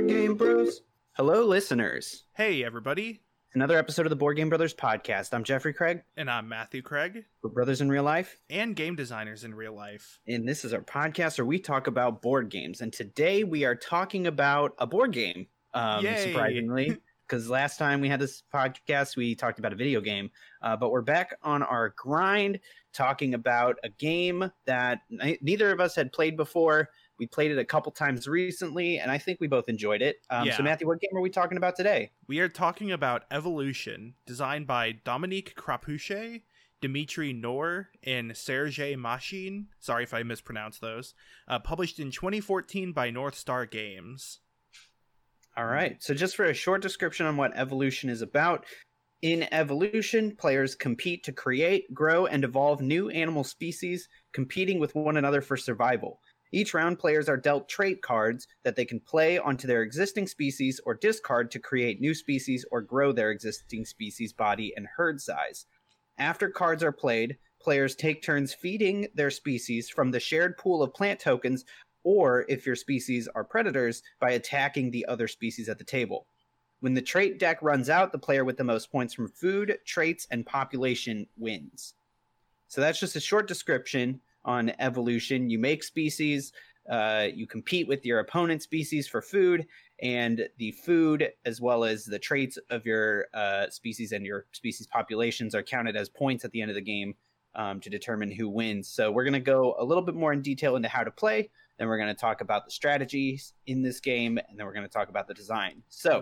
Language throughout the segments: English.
Board Game Bros. Hello, listeners. Hey, everybody. Another episode of the Board Game Brothers podcast. I'm Jeffrey Craig. And I'm Matthew Craig. We're brothers in real life. And game designers in real life. And this is our podcast where we talk about board games. And today we are talking about a board game, surprisingly. Because last time we had this podcast, we talked about a video game. But we're back on our grind talking about a game that neither of us had played before. We played it a couple times recently, and I think we both enjoyed it. So, Matthew, what game are we talking about today? We are talking about Evolution, designed by Dominique Crapuche, Dimitri Noor, and Sergei Mashin. Sorry if I mispronounced those. Published in 2014 by North Star Games. All right. So just for a short description on what Evolution is about. In Evolution, players compete to create, grow, and evolve new animal species, competing with one another for survival. Each round, players are dealt trait cards that they can play onto their existing species or discard to create new species or grow their existing species' body and herd size. After cards are played, players take turns feeding their species from the shared pool of plant tokens, or if your species are predators, by attacking the other species at the table. When the trait deck runs out, the player with the most points from food, traits, and population wins. So that's just a short description on Evolution. You make species, you compete with your opponent's species for food, and the food as well as the traits of your species and your species populations are counted as points at the end of the game to determine who wins. So we're going to go a little bit more in detail into how to play, then we're going to talk about the strategies in this game, and then we're going to talk about the design. So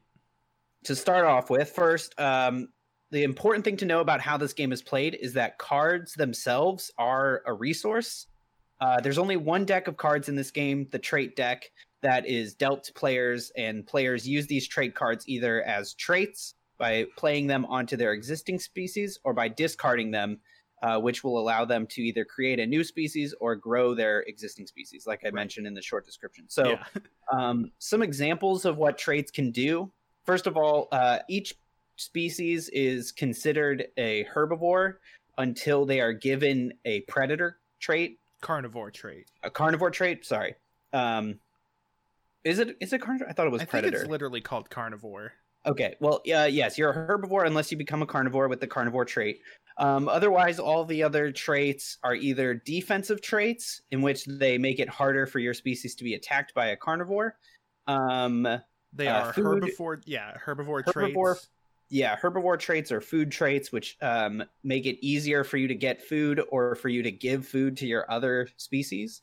to start off with, first, the important thing to know about how this game is played is that cards themselves are a resource. There's only one deck of cards in this game, the trait deck, that is dealt to players, and players use these trait cards either as traits by playing them onto their existing species or by discarding them, which will allow them to either create a new species or grow their existing species, like I mentioned in the short description. So some examples of what traits can do. First of all, each species is considered a herbivore until they are given a predator trait. Carnivore trait. A carnivore trait, sorry. Is it carnivore? I thought it was predator. I think it's literally called carnivore. Okay, well, yes, you're a herbivore unless you become a carnivore with the carnivore trait. Otherwise, all the other traits are either defensive traits, in which they make it harder for your species to be attacked by a carnivore. They are food, herbivore traits. Yeah, herbivore traits or food traits, which make it easier for you to get food or for you to give food to your other species.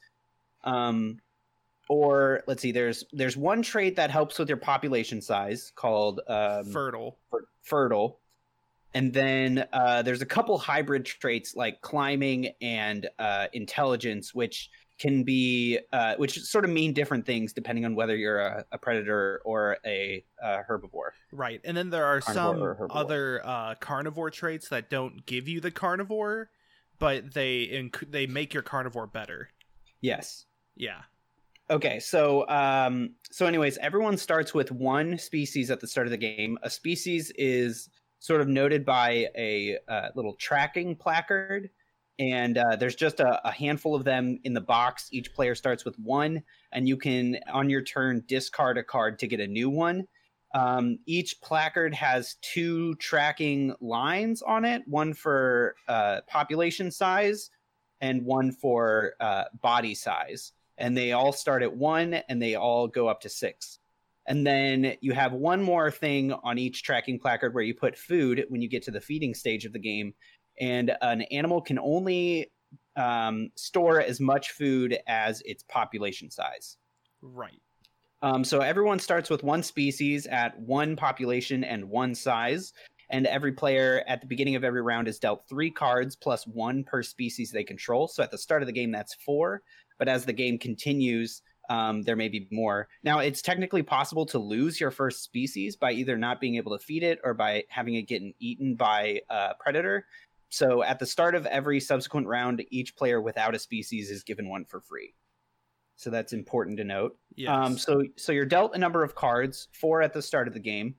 Or let's see, there's one trait that helps with your population size called fertile. Fertile. And then there's a couple hybrid traits like climbing and intelligence, which can be which sort of mean different things depending on whether you're a predator or a herbivore. Right. And then there are some other carnivore traits that don't give you the carnivore, but they make your carnivore better. Yes. Yeah. Okay, so anyways, everyone starts with one species at the start of the game. A species is sort of noted by a little tracking placard, and there's just a handful of them in the box. Each player starts with one, and you can, on your turn, discard a card to get a new one. Each placard has two tracking lines on it, one for population size and one for body size. And they all start at 1, and they all go up to 6. And then you have one more thing on each tracking placard where you put food when you get to the feeding stage of the game. And an animal can only store as much food as its population size. Right. So everyone starts with one species at 1 population and 1 size. And every player at the beginning of every round is dealt 3 cards plus 1 per species they control. So at the start of the game, that's 4. But as the game continues, there may be more. Now, it's technically possible to lose your first species by either not being able to feed it or by having it get eaten by a predator. So at the start of every subsequent round, each player without a species is given 1 for free. So that's important to note. Yes. So you're dealt a number of cards, 4 at the start of the game.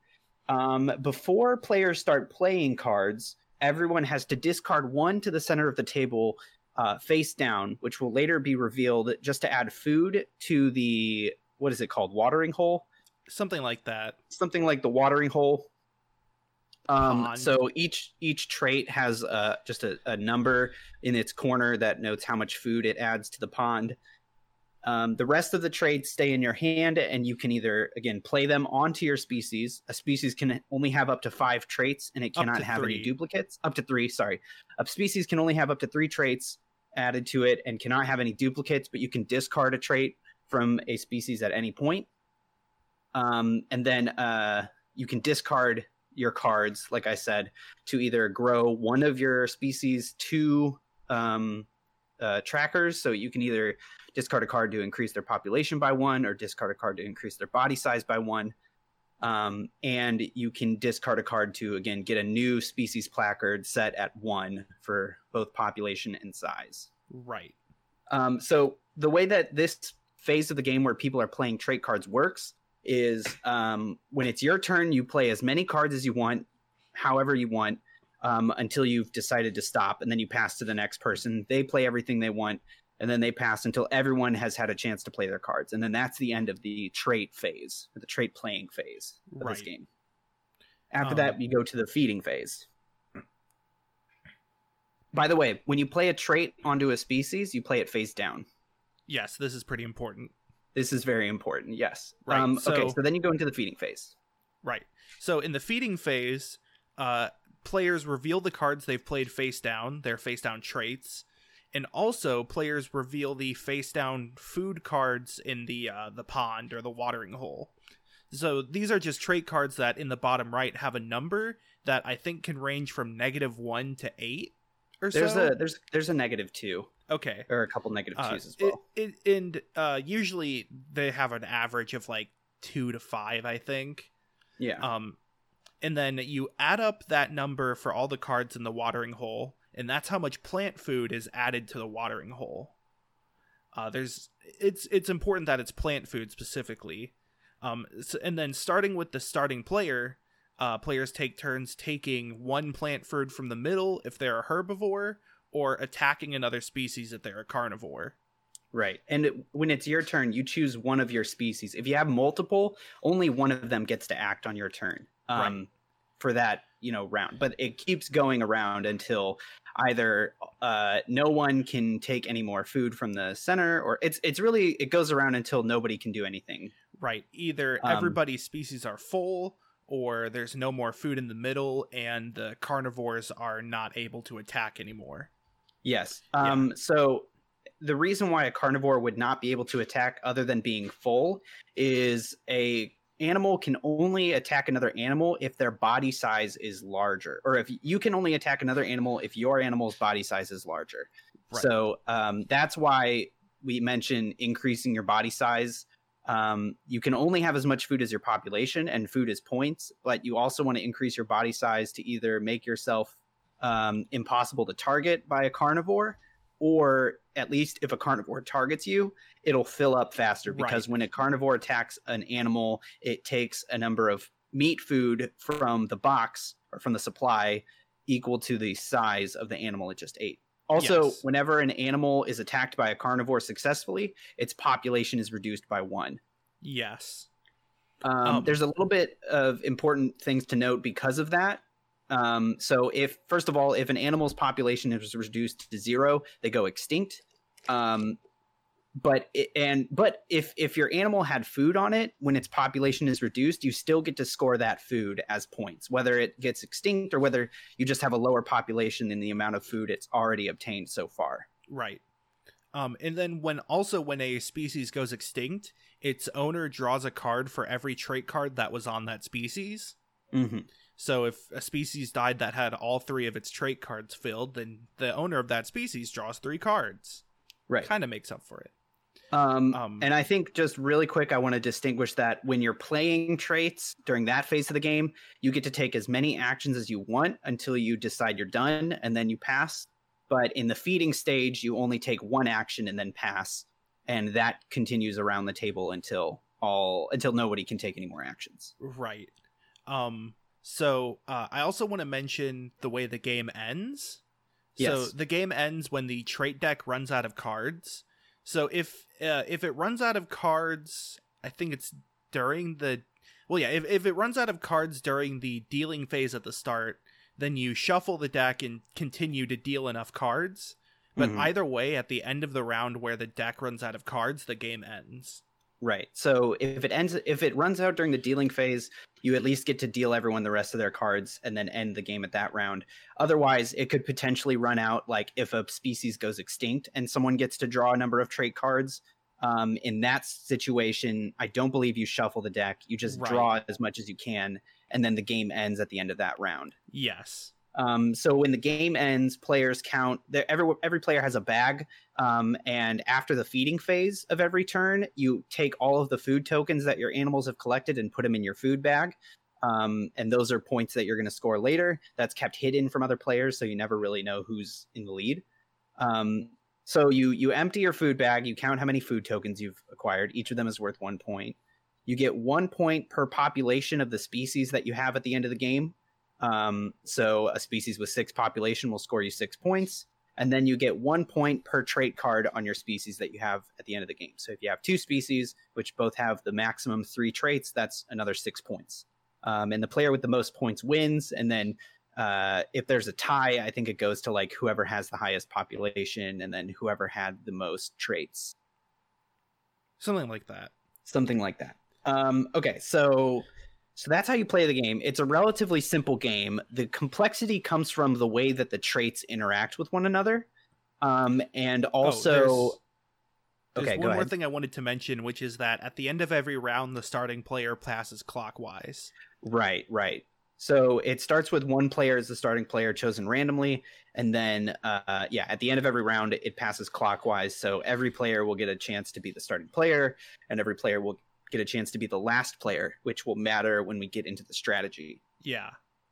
Before players start playing cards, everyone has to discard 1 to the center of the table face down, which will later be revealed just to add food to the, what is it called, watering hole? Something like that. Something like the watering hole. Pond. So each trait has just a number in its corner that notes how much food it adds to the pond. The rest of the traits stay in your hand, and you can either, again, play them onto your species. A species can only have up to 5 traits, and it cannot have any duplicates. Up to 3, sorry. A species can only have up to 3 traits added to it and cannot have any duplicates, but you can discard a trait from a species at any point. And then you can discard your cards, like I said, to either grow one of your species 2 trackers. So you can either discard a card to increase their population by 1 or discard a card to increase their body size by 1. And you can discard a card to, again, get a new species placard set at 1 for both population and size. Right. So the way that this phase of the game where people are playing trait cards works is when it's your turn, you play as many cards as you want, however you want, until you've decided to stop, and then you pass to the next person. They play everything they want, and then they pass until everyone has had a chance to play their cards. And then that's the end of the trait phase, or the trait playing phase of this game. After that, you go to the feeding phase. By the way, when you play a trait onto a species, you play it face down. Yes, this is pretty important. This is very important, yes. Right. Okay, so then you go into the feeding phase. Right. So in the feeding phase, players reveal the cards they've played face down, their face down traits, and also players reveal the face down food cards in the pond or the watering hole. So these are just trait cards that in the bottom right have a number that I think can range from -1 to 8 or there's so. There's a -2. Okay. Or a couple -2s as well. And usually they have an average of like 2 to 5, I think. Yeah. And then you add up that number for all the cards in the watering hole, and that's how much plant food is added to the watering hole. It's important that it's plant food specifically. And then starting with the starting player, players take turns taking 1 plant food from the middle if they're a herbivore, or attacking another species if they're a carnivore. Right. And when it's your turn, you choose one of your species. If you have multiple, only one of them gets to act on your turn for that, round. But it keeps going around until either no one can take any more food from the center, or it goes around until nobody can do anything. Right. Either everybody's species are full, or there's no more food in the middle, and the carnivores are not able to attack anymore. Yes. So the reason why a carnivore would not be able to attack other than being full is a animal can only attack another animal if their body size is larger, or if you can only attack another animal if your animal's body size is larger. Right. So that's why we mention increasing your body size. You can only have as much food as your population, and food is points, but you also want to increase your body size to either make yourself impossible to target by a carnivore, or at least if a carnivore targets you, it'll fill up faster, because when a carnivore attacks an animal, it takes a number of meat food from the box or from the supply equal to the size of the animal it just ate. Also, whenever an animal is attacked by a carnivore successfully, its population is reduced by 1. Yes. There's a little bit of important things to note because of that. So first of all, if an animal's population is reduced to 0, they go extinct. But if your animal had food on it when its population is reduced, you still get to score that food as points, whether it gets extinct or whether you just have a lower population than the amount of food it's already obtained so far. Right. And then when a species goes extinct, its owner draws a card for every trait card that was on that species. Mm-hmm. So if a species died that had all 3 of its trait cards filled, then the owner of that species draws 3 cards. Right. Kind of makes up for it. And I think just really quick, I want to distinguish that when you're playing traits during that phase of the game, you get to take as many actions as you want until you decide you're done, and then you pass. But in the feeding stage, you only take 1 action and then pass. And that continues around the table until nobody can take any more actions. Right. So I also want to mention the way the game ends. Yes. So the game ends when the trait deck runs out of cards. So if it runs out of cards, I think it's during the Well, yeah, if it runs out of cards during the dealing phase at the start, then you shuffle the deck and continue to deal enough cards. But either way, at the end of the round where the deck runs out of cards, the game ends. Right. So if it runs out during the dealing phase, you at least get to deal everyone the rest of their cards and then end the game at that round. Otherwise, it could potentially run out, like if a species goes extinct and someone gets to draw a number of trait cards. In that situation, I don't believe you shuffle the deck. You just draw as much as you can, and then the game ends at the end of that round. Yes. So when the game ends, players count. Every player has a bag, and after the feeding phase of every turn, you take all of the food tokens that your animals have collected and put them in your food bag. And those are points that you're going to score later. That's kept hidden from other players, so you never really know who's in the lead. So you empty your food bag, you count how many food tokens you've acquired. Each of them is worth 1 point. You get 1 point per population of the species that you have at the end of the game. So a species with 6 population will score you 6 points. And then you get 1 point per trait card on your species that you have at the end of the game. So if you have 2 species, which both have the maximum 3 traits, that's another 6 points. And the player with the most points wins. And then if there's a tie, I think it goes to like whoever has the highest population and then whoever had the most traits. Something like that. Okay, so that's how you play the game. It's a relatively simple game. The complexity comes from the way that the traits interact with one another. And also... There's one more thing I wanted to mention, which is that at the end of every round, the starting player passes clockwise. Right. So it starts with one player as the starting player chosen randomly, and then at the end of every round it passes clockwise. So every player will get a chance to be the starting player, and every player will get a chance to be the last player, which will matter when we get into the strategy. Yeah.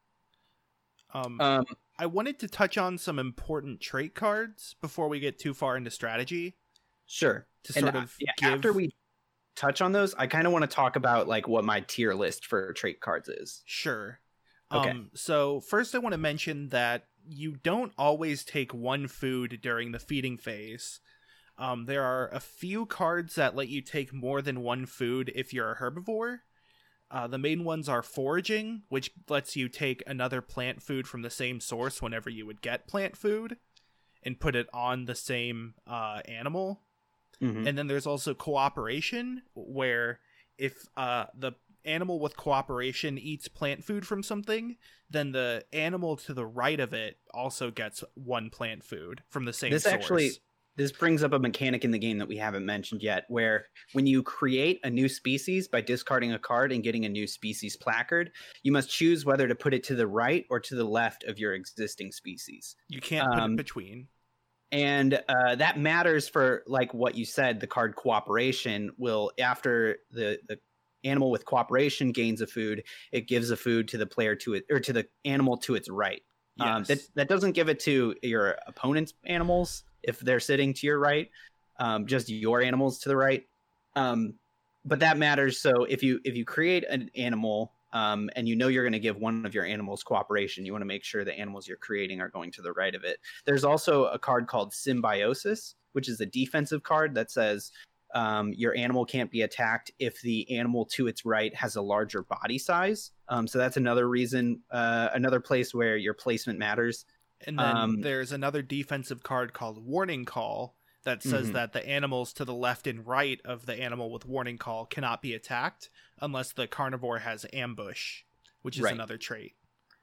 I wanted to touch on some important trait cards before we get too far into strategy. Sure. After we touch on those, I kind of want to talk about like what my tier list for trait cards is. Sure. Okay. So first I want to mention that you don't always take 1 food during the feeding phase. There are a few cards that let you take more than 1 food if you're a herbivore. The main ones are foraging, which lets you take another plant food from the same source whenever you would get plant food and put it on the same animal. Mm-hmm. And then there's also cooperation, where if the animal with cooperation eats plant food from something, then the animal to the right of it also gets 1 plant food from the same source. This brings up a mechanic in the game that we haven't mentioned yet, where when you create a new species by discarding a card and getting a new species placard, you must choose whether to put it to the right or to the left of your existing species. You can't put it between. And that matters for, like what you said, the card cooperation will, after the animal with cooperation gains a food, it gives a food to the player to it, or to the animal to its right. Yes. That doesn't give it to your opponent's animals if they're sitting to your right, just your animals to the right. But that matters. So if you create an animal and you know you're going to give one of your animals cooperation, you want to make sure the animals you're creating are going to the right of it. There's also a card called Symbiosis, which is a defensive card that says your animal can't be attacked if the animal to its right has a larger body size. So that's another reason, another place where your placement matters. And then there's another defensive card called Warning Call that says that the animals to the left and right of the animal with Warning Call cannot be attacked unless the carnivore has Ambush, which is another trait.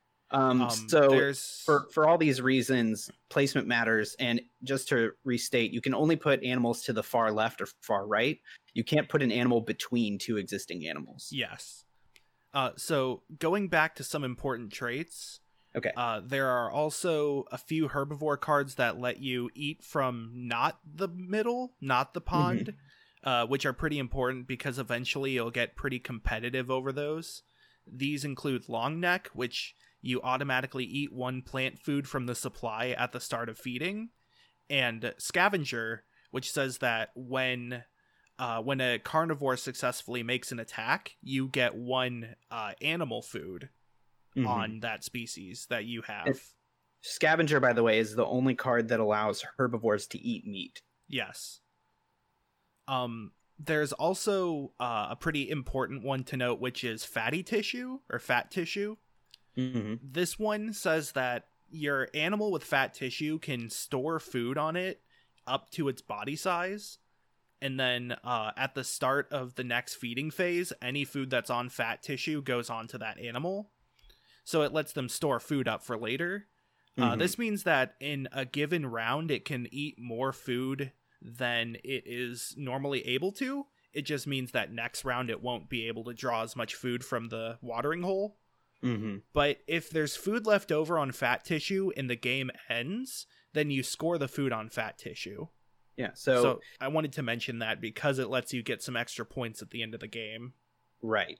So for all these reasons, placement matters. And just to restate, you can only put animals to the far left or far right. You can't put an animal between 2 existing animals. Yes. So going back to some important traits. Okay. There are also a few herbivore cards that let you eat from not the middle, not the pond, which are pretty important because eventually you'll get pretty competitive over those. These include Long Neck, which you automatically eat 1 plant food from the supply at the start of feeding, and Scavenger, which says that when a carnivore successfully makes an attack, you get 1 animal food on that species that you have. Scavenger, by the way, is the only card that allows herbivores to eat meat. Yes. There's also a pretty important one to note, which is fatty tissue or fat tissue. Mm-hmm. This one says that your animal with fat tissue can store food on it up to its body size. And then at the start of the next feeding phase, any food that's on fat tissue goes onto that animal. So it lets them store food up for later. This means that in a given round, it can eat more food than it is normally able to. It just means that next round it won't be able to draw as much food from the watering hole. Mm-hmm. But if there's food left over on fat tissue and the game ends, then you score the food on fat tissue. Yeah, so I wanted to mention that because it lets you get some extra points at the end of the game. Right.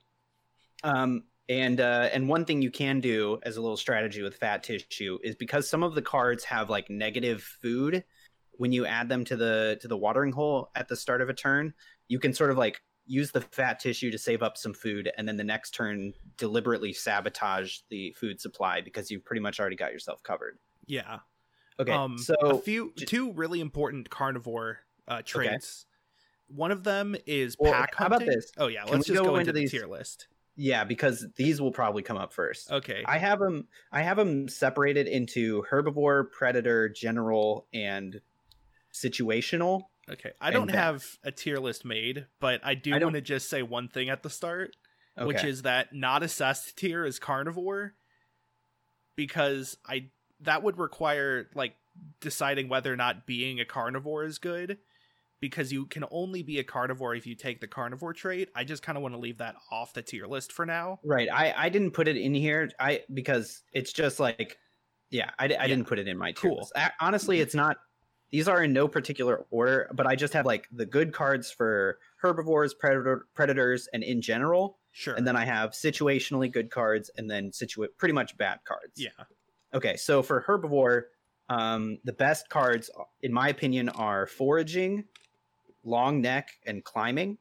And one thing you can do as a little strategy with fat tissue is because some of the cards have like negative food when you add them to the watering hole at the start of a turn, you can sort of like use the fat tissue to save up some food, and then the next turn deliberately sabotage the food supply because you've pretty much already got yourself covered. Yeah. Okay. So two really important carnivore traits. Okay. One of them is pack hunting. How about this? Oh yeah, let's just go into the tier list. Yeah, because these will probably come up first. Okay. I have them separated into herbivore, predator, general, and situational. Okay. I don't have a tier list made, but I do want to just say one thing at the start, which is that not assessed tier is carnivore, because that would require like deciding whether or not being a carnivore is good, because you can only be a carnivore if you take the carnivore trait. I just kind of want to leave that off the tier list for now. Right. I didn't put it in here because it's just like, I didn't put it in my tier list. Honestly, it's not, these are in no particular order, but I just have like the good cards for herbivores, predators, and in general. Sure. And then I have situationally good cards and then pretty much bad cards. Yeah. Okay. So for herbivore, the best cards, in my opinion, are foraging, long neck, and climbing.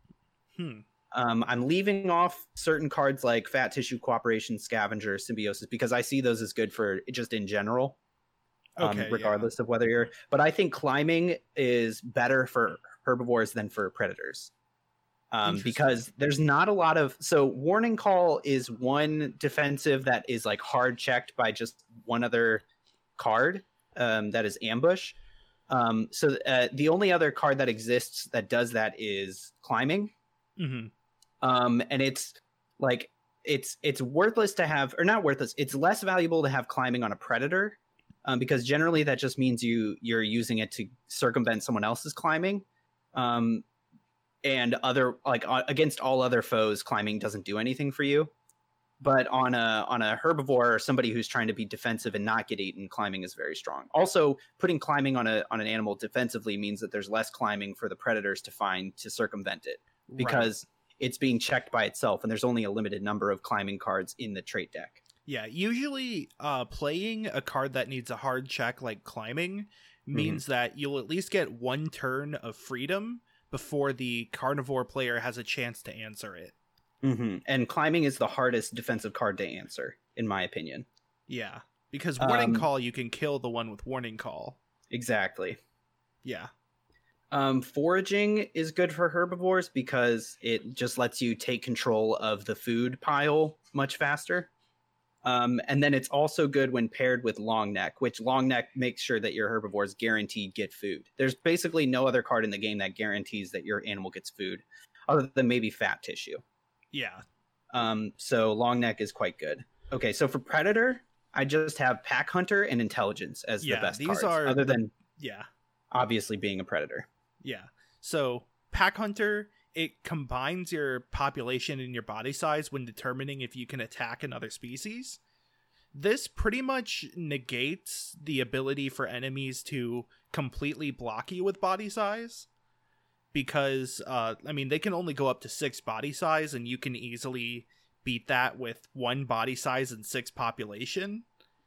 I'm leaving off certain cards like fat tissue, cooperation, scavenger, symbiosis, because I see those as good for just in general. Regardless of whether you're, but I think climbing is better for herbivores than for predators. Because there's not a lot of, so warning call is one defensive that is like hard checked by just one other card, that is ambush. So the only other card that exists that does that is climbing. Mm-hmm. And it's like, it's worthless to have, or not worthless, it's less valuable to have climbing on a predator. Because generally that just means you're using it to circumvent someone else's climbing, and against all other foes, climbing doesn't do anything for you. But on a herbivore or somebody who's trying to be defensive and not get eaten, climbing is very strong. Also, putting climbing on an animal defensively means that there's less climbing for the predators to find to circumvent it, because it's being checked by itself, and there's only a limited number of climbing cards in the trait deck. Yeah, usually playing a card that needs a hard check like climbing means that you'll at least get one turn of freedom before the carnivore player has a chance to answer it. Mm-hmm. And climbing is the hardest defensive card to answer, in my opinion. Yeah, because warning call, you can kill the one with warning call. Exactly. Yeah. Foraging is good for herbivores because it just lets you take control of the food pile much faster. And then it's also good when paired with long neck, which long neck makes sure that your herbivores guaranteed get food. There's basically no other card in the game that guarantees that your animal gets food, other than maybe fat tissue. Yeah. So long neck is quite good. Okay, so for predator, I just have pack hunter and intelligence as the best cards, other than obviously being a predator. Yeah. So pack hunter, it combines your population and your body size when determining if you can attack another species. This pretty much negates the ability for enemies to completely block you with body size, because they can only go up to 6 body size, and you can easily beat that with 1 body size and 6 population.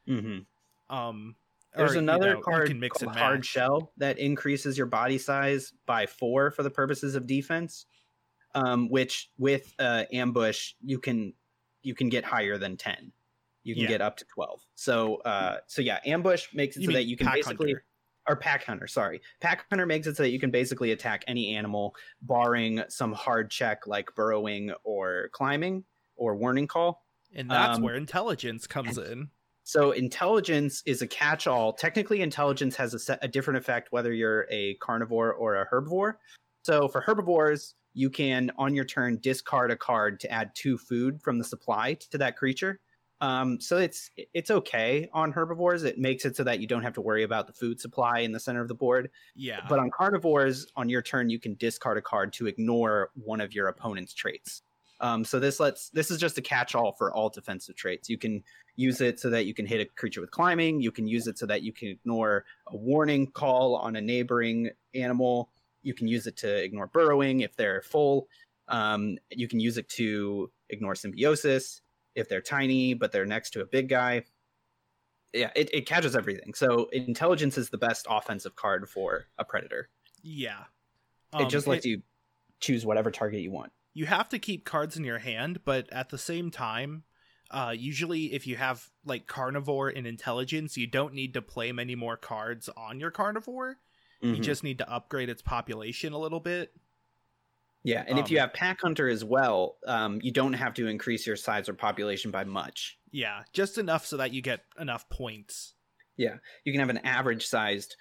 There's another card called Hard Shell that increases your body size by 4 for the purposes of defense. Which with ambush you can get higher than 10. You can get up to 12. So ambush makes it so that you can basically or Pack Hunter, sorry. Pack Hunter makes it so that you can basically attack any animal, barring some hard check like burrowing or climbing or warning call. And that's where intelligence comes in. So intelligence is a catch-all. Technically, intelligence has a different effect whether you're a carnivore or a herbivore. So for herbivores, you can, on your turn, discard a card to add 2 food from the supply to that creature. So it's okay on herbivores. It makes it so that you don't have to worry about the food supply in the center of the board. Yeah. But on carnivores, on your turn, you can discard a card to ignore one of your opponent's traits. So this is just a catch-all for all defensive traits. You can use it so that you can hit a creature with climbing. You can use it so that you can ignore a warning call on a neighboring animal. You can use it to ignore burrowing if they're full. You can use it to ignore symbiosis if they're tiny, but they're next to a big guy. Yeah, it catches everything. So intelligence is the best offensive card for a predator. Yeah. It just lets you choose whatever target you want. You have to keep cards in your hand, but at the same time, usually if you have like carnivore and intelligence, you don't need to play many more cards on your carnivore. You just need to upgrade its population a little bit. Yeah, and if you have Pack Hunter as well, you don't have to increase your size or population by much. Yeah, just enough so that you get enough points. Yeah, you can have an average-sized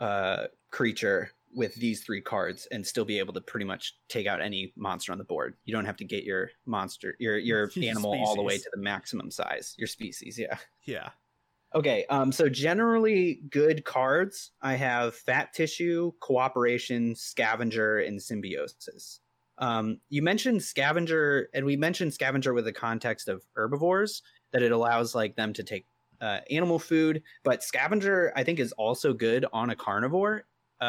creature with these 3 cards and still be able to pretty much take out any monster on the board. You don't have to get your monster, your animal all the way to the maximum size. Your species, yeah. Yeah. Okay, so generally good cards. I have Fat Tissue, Cooperation, Scavenger, and Symbiosis. You mentioned Scavenger, and we mentioned Scavenger with the context of herbivores, that it allows like them to take animal food, but Scavenger I think is also good on a carnivore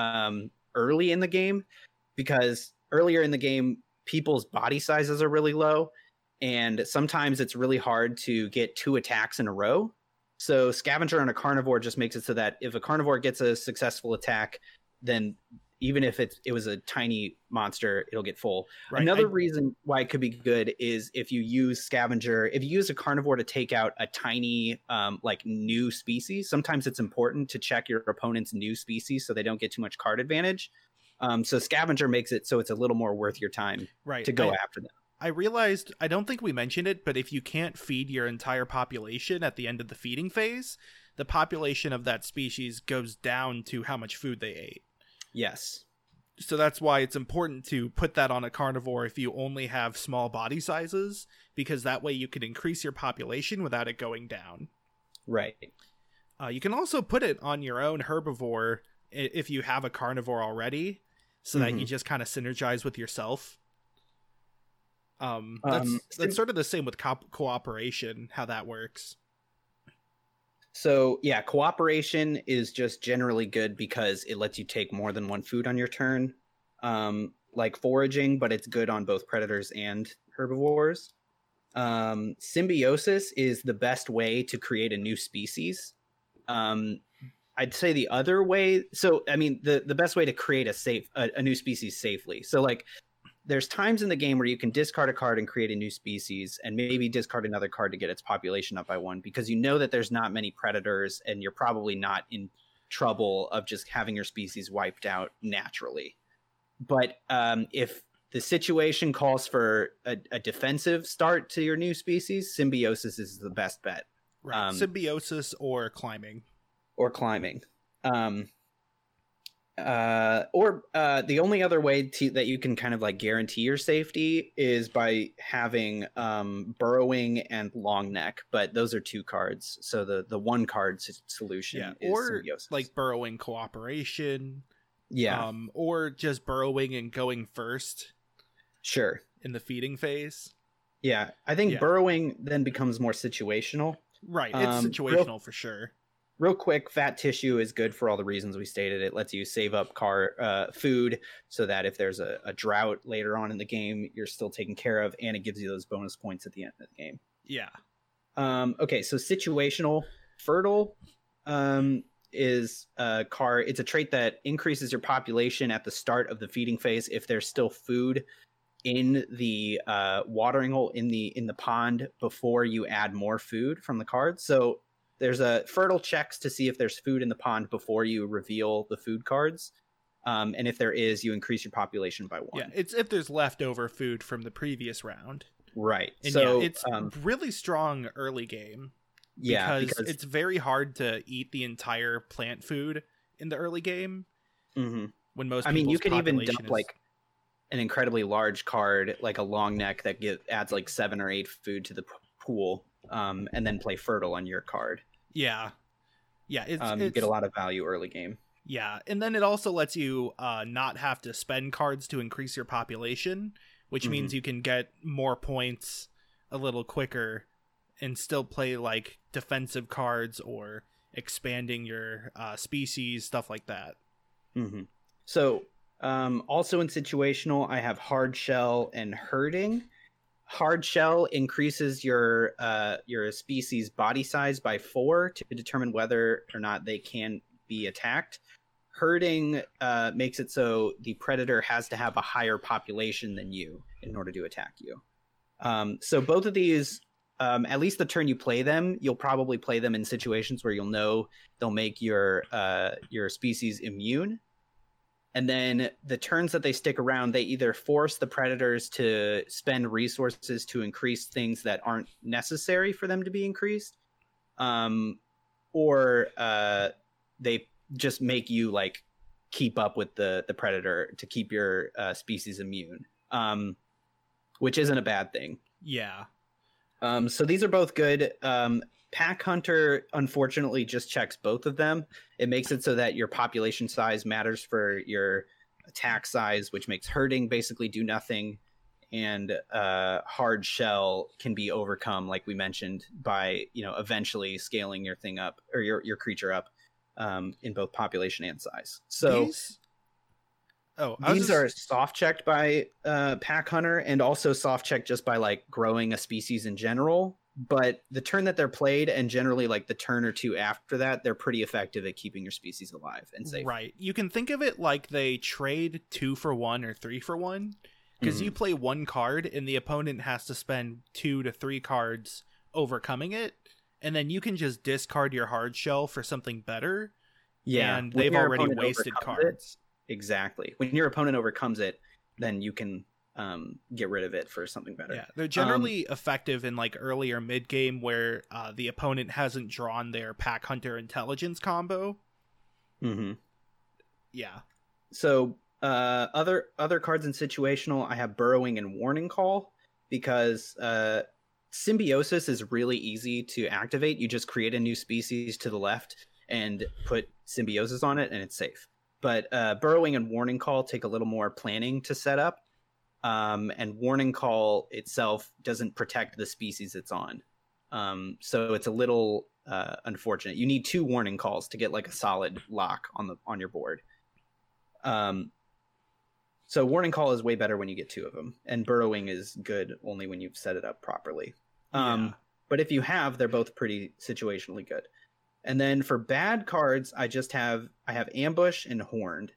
early in the game, because earlier in the game people's body sizes are really low, and sometimes it's really hard to get 2 attacks in a row. So Scavenger on a carnivore just makes it so that if a carnivore gets a successful attack, then even if it was a tiny monster, it'll get full. Right. Another reason why it could be good is if you use Scavenger, if you use a carnivore to take out a tiny like new species, sometimes it's important to check your opponent's new species so they don't get too much card advantage. So Scavenger makes it so it's a little more worth your time to go after them. I realized, I don't think we mentioned it, but if you can't feed your entire population at the end of the feeding phase, the population of that species goes down to how much food they ate. Yes. So that's why it's important to put that on a carnivore if you only have small body sizes, because that way you can increase your population without it going down. Right. You can also put it on your own herbivore if you have a carnivore already, so that you just kind of synergize with yourself. That's sort of the same with cooperation, how that works. So yeah, Cooperation is just generally good because it lets you take more than 1 food on your turn, like foraging, but it's good on both predators and herbivores. Symbiosis is the best way to create a new species. I'd say the other way, so I mean the best way to create a new species safely. So like there's times in the game where you can discard a card and create a new species, and maybe discard another card to get its population up by 1, because you know that there's not many predators and you're probably not in trouble of just having your species wiped out naturally. But if the situation calls for a defensive start to your new species, Symbiosis is the best bet. Right. Symbiosis or climbing. The only other way that you can kind of like guarantee your safety is by having burrowing and long neck, but those are 2 cards. So the 1 card solution is or Symbiosis. Like burrowing Cooperation. Yeah. Or just burrowing and going first. Sure. In the feeding phase. Yeah. I think burrowing then becomes more situational. Right. It's situational for sure. Real quick, Fat Tissue is good for all the reasons we stated. It lets you save up food so that if there's a drought later on in the game, you're still taken care of, and it gives you those bonus points at the end of the game. Yeah. Okay, so situational. Fertile is a card. It's a trait that increases your population at the start of the feeding phase if there's still food in the watering hole in the pond before you add more food from the card. So there's a fertile checks to see if there's food in the pond before you reveal the food cards. And if there is, you increase your population by 1. Yeah, it's if there's leftover food from the previous round. Right. And so yeah, it's really strong early game. Yeah, because it's very hard to eat the entire plant food in the early game. Mm-hmm. When most, I mean, you can even dump is... like an incredibly large card, like a long neck that adds like 7 or 8 food to the pool, and then play fertile on your card. Yeah, it's you get a lot of value early game. Yeah, and then it also lets you not have to spend cards to increase your population, which means you can get more points a little quicker and still play like defensive cards or expanding your species, stuff like that. Mm-hmm. So also in situational, I have hard shell and herding. Hard shell increases your species body size by 4 to determine whether or not they can be attacked. Herding makes it so the predator has to have a higher population than you in order to attack you. So both of these, at least the turn you play them, you'll probably play them in situations where you'll know they'll make your species immune. And then the turns that they stick around, they either force the predators to spend resources to increase things that aren't necessary for them to be increased, or they just make you like keep up with the predator to keep your species immune, which isn't a bad thing. Yeah. So these are both good. Pack Hunter, unfortunately, just checks both of them. It makes it so that your population size matters for your attack size, which makes herding basically do nothing. And hard shell can be overcome, like we mentioned, by eventually scaling your thing up or your creature up in both population and size. So these are soft checked by Pack Hunter, and also soft checked just by like growing a species in general. But the turn that they're played, and generally like the turn or two after that, they're pretty effective at keeping your species alive and safe. Right. You can think of it like they trade 2 for 1 or 3 for 1, because you play 1 card and the opponent has to spend 2 to 3 cards overcoming it, and then you can just discard your hard shell for something better. Yeah, and they've already wasted cards. Exactly. When your opponent overcomes it, then you can get rid of it for something better. Yeah, they're generally effective in like earlier mid game where the opponent hasn't drawn their Pack Hunter intelligence combo. Mm-hmm. Yeah. So other cards in situational, I have Burrowing and Warning Call, because Symbiosis is really easy to activate. You just create a new species to the left and put Symbiosis on it, and it's safe. But Burrowing and Warning Call take a little more planning to set up. And Warning Call itself doesn't protect the species it's on. So it's a little unfortunate. You need 2 Warning Calls to get like a solid lock on your board. So Warning Call is way better when you get 2 of them, and Burrowing is good only when you've set it up properly. But if you have, they're both pretty situationally good. And then for bad cards, I have Ambush and Horned.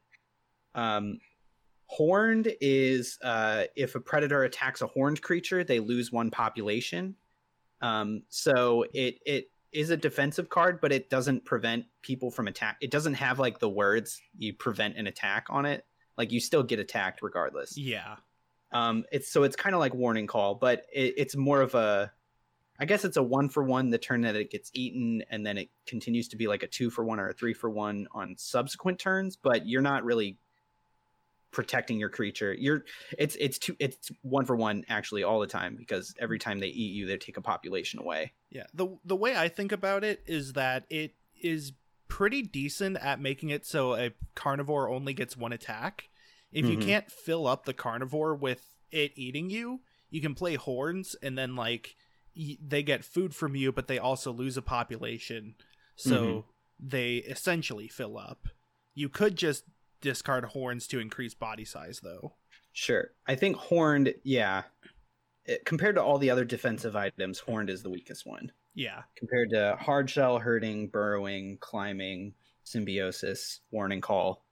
Horned is if a predator attacks a horned creature, they lose 1 population. So it is a defensive card, but it doesn't prevent people from attack. It doesn't have like the words "you prevent an attack" on it. Like you still get attacked regardless. Yeah. It's kind of like Warning Call, but it's more of a, I guess it's a 1 for 1 the turn that it gets eaten, and then it continues to be like a 2 for 1 or a 3 for 1 on subsequent turns. But you're not really protecting your creature. It's 1 for 1 actually all the time, because every time they eat you, they take a population away. Yeah. The way I think about it is that it is pretty decent at making it so a carnivore only gets 1 attack. If you can't fill up the carnivore with it eating you, you can play horns, and then like they get food from you, but they also lose a population, so they essentially fill up. You could just discard horns to increase body size, though. Sure. I think Horned, compared to all the other defensive items, Horned is the weakest one. Yeah. Compared to Hard Shell, Herding, Burrowing, Climbing, Symbiosis, Warning Call.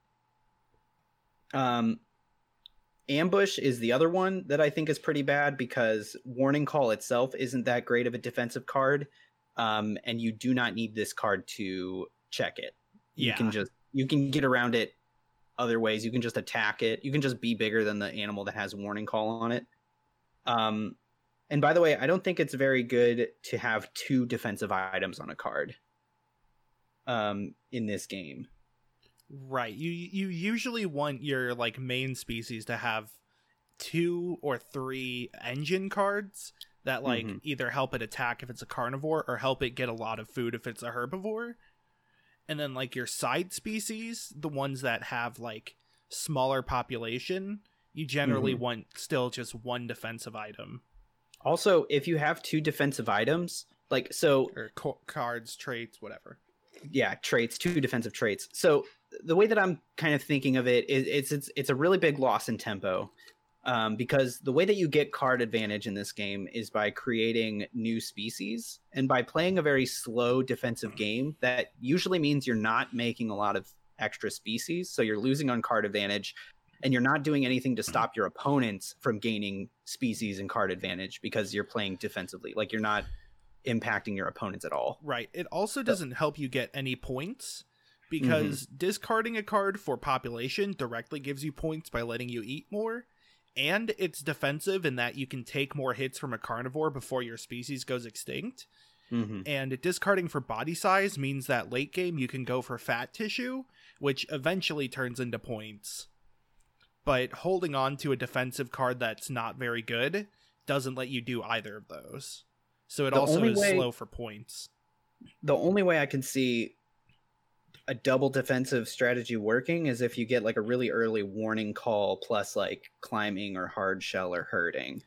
Ambush is the other one that I think is pretty bad, because Warning Call itself isn't that great of a defensive card. and you do not need this card to check it. Yeah. You can get around it other ways. You can just attack it. You can just be bigger than the animal that has warning call on it. And by the way, I don't think it's very good to have 2 defensive items on a card in this game. Right. You usually want your like main species to have 2 or 3 engine cards that like either help it attack if it's a carnivore or help it get a lot of food if it's a herbivore. And then like your side species, the ones that have like smaller population, you generally want still just 1 defensive item. Also, if you have 2 defensive items, like so or cards, traits, whatever. Yeah, traits, 2 defensive traits. So the way that I'm kind of thinking of it is it's a really big loss in tempo, because the way that you get card advantage in this game is by creating new species and by playing a very slow defensive game. That usually means you're not making a lot of extra species, so you're losing on card advantage, and you're not doing anything to stop your opponents from gaining species and card advantage because you're playing defensively. Like, you're not impacting your opponents at all. Right. It also doesn't help you get any points, because discarding a card for population directly gives you points by letting you eat more, and it's defensive in that you can take more hits from a carnivore before your species goes extinct. And discarding for body size means that late game you can go for fat tissue, which eventually turns into points. But holding on to a defensive card that's not very good doesn't let you do either of those. So it also is slow for points. The only way I can see a double defensive strategy working is if you get like a really early warning call plus like climbing or hard shell or herding.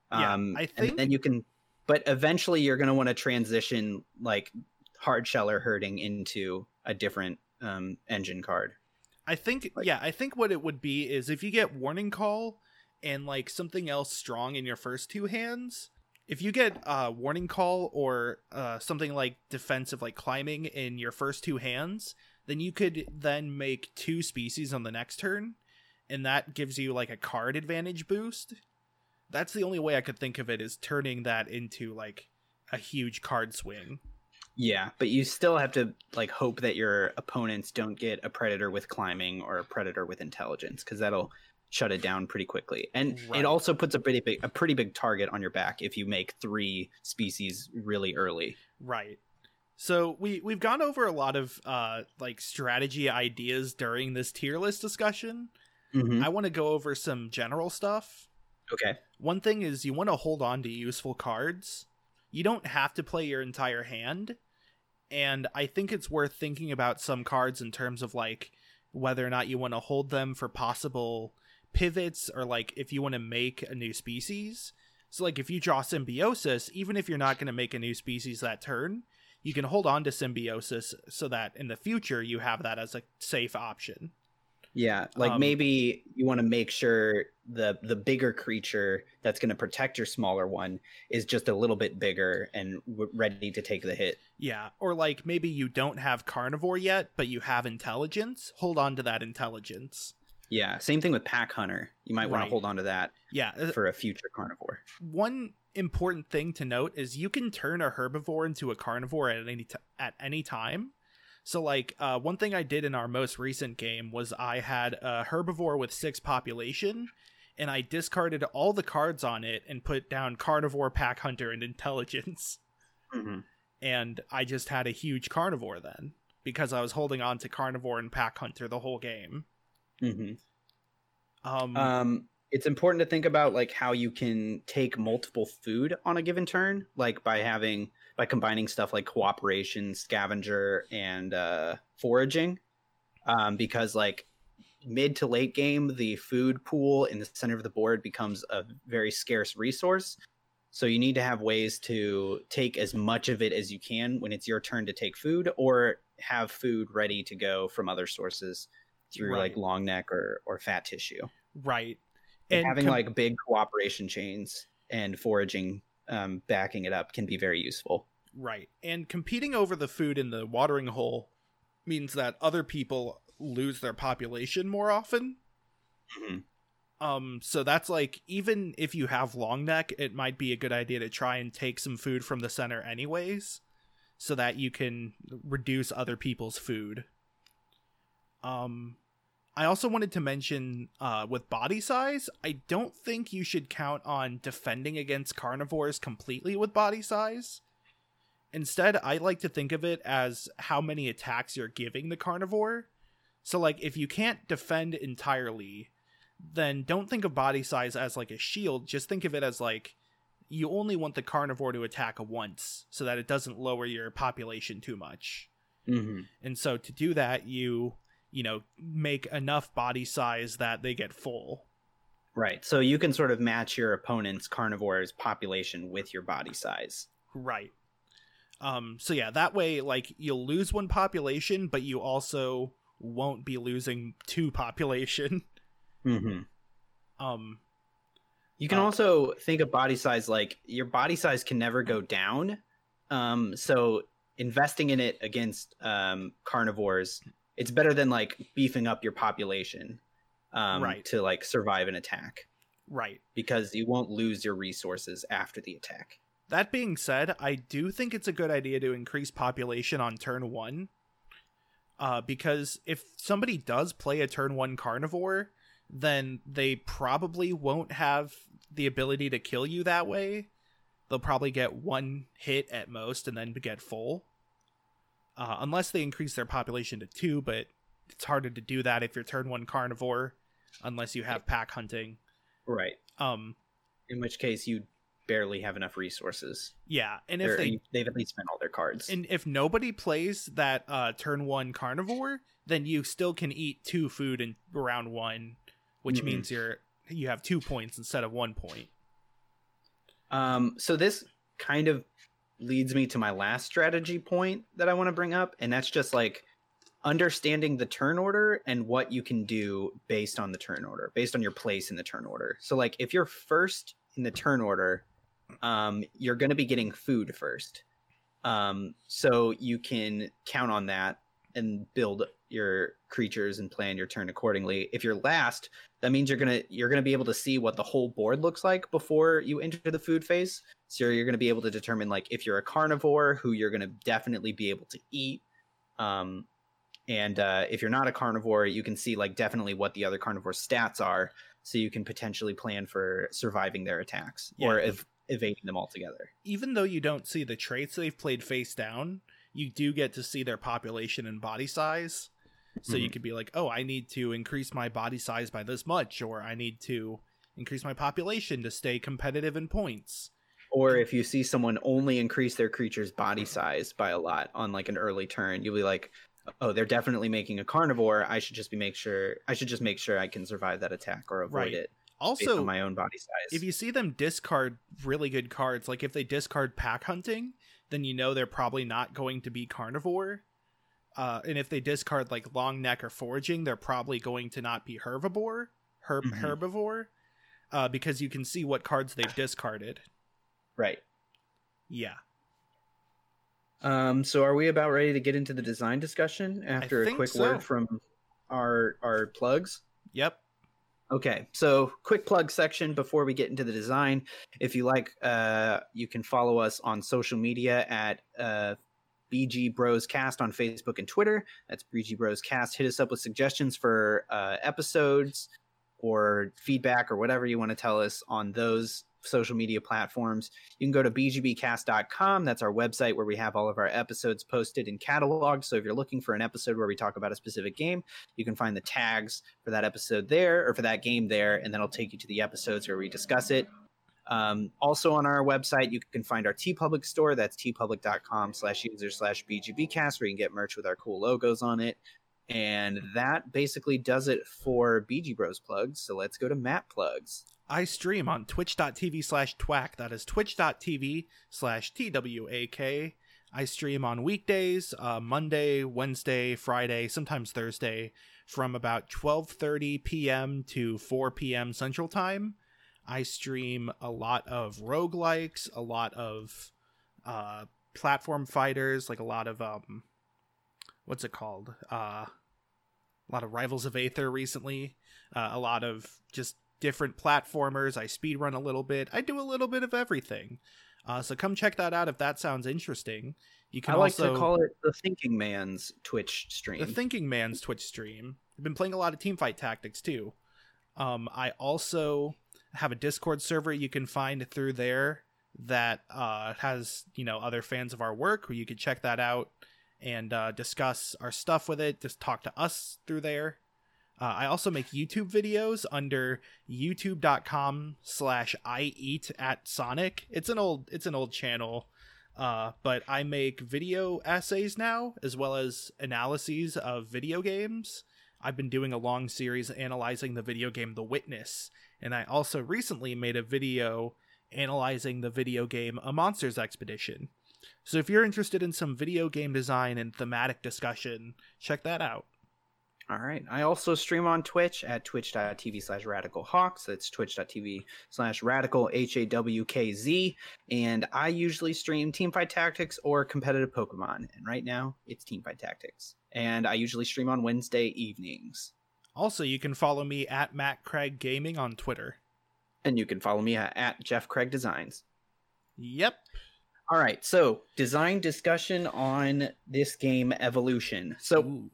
I think, and then you can, but eventually you're going to want to transition like hard shell or herding into a different engine card. I think, I think what it would be is if you get warning call and like something else strong in your first 2 hands. If you get warning call or something like defensive, like climbing in your first 2 hands, then you could then make 2 species on the next turn, and that gives you like a card advantage boost. That's the only way I could think of it, is turning that into like a huge card swing. Yeah, but you still have to like hope that your opponents don't get a predator with climbing or a predator with intelligence, because that'll shut it down pretty quickly. And it also puts a pretty big target on your back if you make 3 species really early. Right. So we've gone over a lot of like strategy ideas during this tier list discussion. I want to go over some general stuff. Okay. One thing is you want to hold on to useful cards. You don't have to play your entire hand. And I think it's worth thinking about some cards in terms of like whether or not you want to hold them for possible pivots, or like if you want to make a new species. So like if you draw Symbiosis, even if you're not going to make a new species that turn, you can hold on to Symbiosis so that in the future you have that as a safe option. Yeah, like maybe you want to make sure the bigger creature that's going to protect your smaller one is just a little bit bigger and ready to take the hit. Yeah, or like maybe you don't have Carnivore yet, but you have Intelligence. Hold on to that Intelligence. Yeah, same thing with Pack Hunter. You might want to hold on to that for a future carnivore. One important thing to note is you can turn a herbivore into a carnivore at any time. So like one thing I did in our most recent game was I had a herbivore with 6 population, and I discarded all the cards on it and put down Carnivore, Pack Hunter, and Intelligence. And I just had a huge carnivore then, because I was holding on to Carnivore and Pack Hunter the whole game. It's important to think about like how you can take multiple food on a given turn, like by combining stuff like Cooperation, Scavenger, and Foraging, because like mid to late game, the food pool in the center of the board becomes a very scarce resource. So you need to have ways to take as much of it as you can when it's your turn to take food, or have food ready to go from other sources through like long neck or fat tissue. Right. And having like big Cooperation chains and Foraging backing it up can be very useful. Right. And competing over the food in the watering hole means that other people lose their population more often. So that's like, even if you have long neck, it might be a good idea to try and take some food from the center anyways. so that you can reduce other people's food. I also wanted to mention, with body size, I don't think you should count on defending against carnivores completely with body size. Instead, I like to think of it as how many attacks you're giving the carnivore. So, like, if you can't defend entirely, then don't think of body size as, like, a shield. Just think of it as, like, you only want the carnivore to attack once so that it doesn't lower your population too much. Mm-hmm. And so to do that, you make enough body size that they get full. Right. So you can sort of match your opponent's carnivore's population with your body size. Right. So yeah, that way, like, you'll lose one population, but you also won't be losing two population. Mm-hmm. You can also think of body size like your body size can never go down. So investing in it against carnivores, it's better than like beefing up your population right. to like survive an attack. Right. Because you won't lose your resources after the attack. That being said, I do think it's a good idea to increase population on turn 1. Because if somebody does play a turn 1 carnivore, then they probably won't have the ability to kill you that way. They'll probably get one hit at most and then get full. Unless they increase their population to 2, but it's harder to do that if you're turn 1 carnivore, unless you have pack hunting. Right. In which case you barely have enough resources. Yeah, and if they've at least spent all their cards. And if nobody plays that turn 1 carnivore, then you still can eat 2 food in round 1, which means you have 2 points instead of 1 point. So this kind of leads me to my last strategy point that I want to bring up, and that's just like understanding the turn order and what you can do based on the turn order, based on your place in the turn order. So like if you're first in the turn order, you're going to be getting food first. So you can count on that and build your creatures and plan your turn accordingly. If you're last, that means you're going to be able to see what the whole board looks like before you enter the food phase. So you're going to be able to determine like if you're a carnivore, who you're going to definitely be able to eat. And if you're not a carnivore, you can see like definitely what the other carnivore stats are, so you can potentially plan for surviving their attacks or evading them altogether. Even though you don't see the traits they've played face down, you do get to see their population and body size. So you could be like, oh, I need to increase my body size by this much, or I need to increase my population to stay competitive in points. Or if you see someone only increase their creature's body size by a lot on like an early turn, you'll be like, oh, they're definitely making a carnivore. I should just make sure I can survive that attack or avoid it. Also, based on my own body size. If you see them discard really good cards, like if they discard pack hunting, then you know they're probably not going to be carnivore. And if they discard like long neck or foraging, they're probably going to not be herbivore, because you can see what cards they've discarded. Right. Yeah. So are we about ready to get into the design discussion after a quick word from our plugs? Yep. Okay, so quick plug section before we get into the design. If you like, you can follow us on social media at BG Bros Cast on Facebook and Twitter. That's BG Bros Cast. Hit us up with suggestions for episodes or feedback or whatever you want to tell us on those social media platforms. You can go to bgbcast.com. That's our website where we have all of our episodes posted and cataloged. So if you're looking for an episode where we talk about a specific game, you can find the tags for that episode there, or for that game there, and then it'll take you to the episodes where we discuss it. Also on our website, you can find our TeePublic store. That's teepublic.com/user/bgbcast, where you can get merch with our cool logos on it. And that basically does it for BG Bros plugs. So let's go to Matt plugs. I stream on twitch.tv/twack. That is twitch.tv/TWAK. I stream on weekdays, Monday, Wednesday, Friday, sometimes Thursday, from about 12:30 p.m. to 4 p.m. Central Time. I stream a lot of roguelikes, a lot of platform fighters, like a lot of what's it called? A lot of Rivals of Aether recently. A lot of just different platformers. I speedrun a little bit. I do a little bit of everything. So come check that out if that sounds interesting. You can I like also to call it the Thinking Man's Twitch stream. the Thinking Man's Twitch stream. I've been playing a lot of Teamfight Tactics too. I also have a Discord server you can find through there that has, other fans of our work, where you can check that out and discuss our stuff with it. Just talk to us through there. I also make YouTube videos under youtube.com/IEatAtSonic. It's an old channel, but I make video essays now, as well as analyses of video games. I've been doing a long series analyzing the video game The Witness, and I also recently made a video analyzing the video game A Monsters Expedition. So if you're interested in some video game design and thematic discussion, check that out. All right. I also stream on Twitch at twitch.tv/RadicalHawks. That's twitch.tv/RadicalHawkz. And I usually stream Teamfight Tactics or competitive Pokemon. And right now, it's Teamfight Tactics. And I usually stream on Wednesday evenings. Also, you can follow me at Matt Craig Gaming on Twitter. And you can follow me at Jeff Craig Designs. Yep. All right. So, design discussion on this game, Evolution. So... Ooh.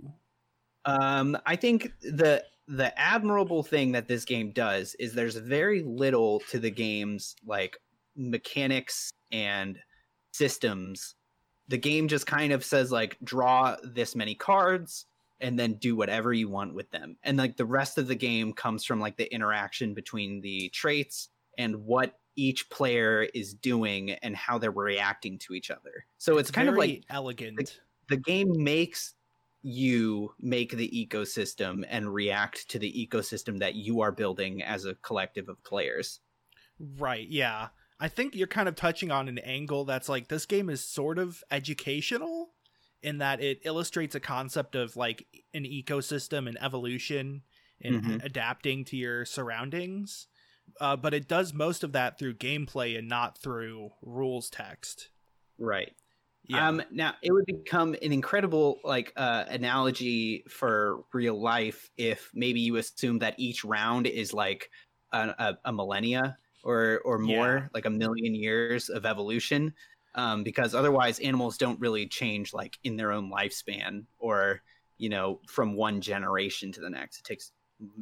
I think the admirable thing that this game does is there's very little to the game's like mechanics and systems. The game just kind of says like draw this many cards and then do whatever you want with them. And like the rest of the game comes from like the interaction between the traits and what each player is doing and how they're reacting to each other. So it's kind of like elegant. The game makes you make the ecosystem and react to the ecosystem that you are building as a collective of players. Right, yeah. I think you're kind of touching on an angle that's like, this game is sort of educational in that it illustrates a concept of like an ecosystem and evolution and adapting to your surroundings. But it does most of that through gameplay and not through rules text. Right. Yeah. Now it would become an incredible analogy for real life if maybe you assume that each round is like a millennia or more, like a million years of evolution, because otherwise animals don't really change like in their own lifespan or from one generation to the next. It takes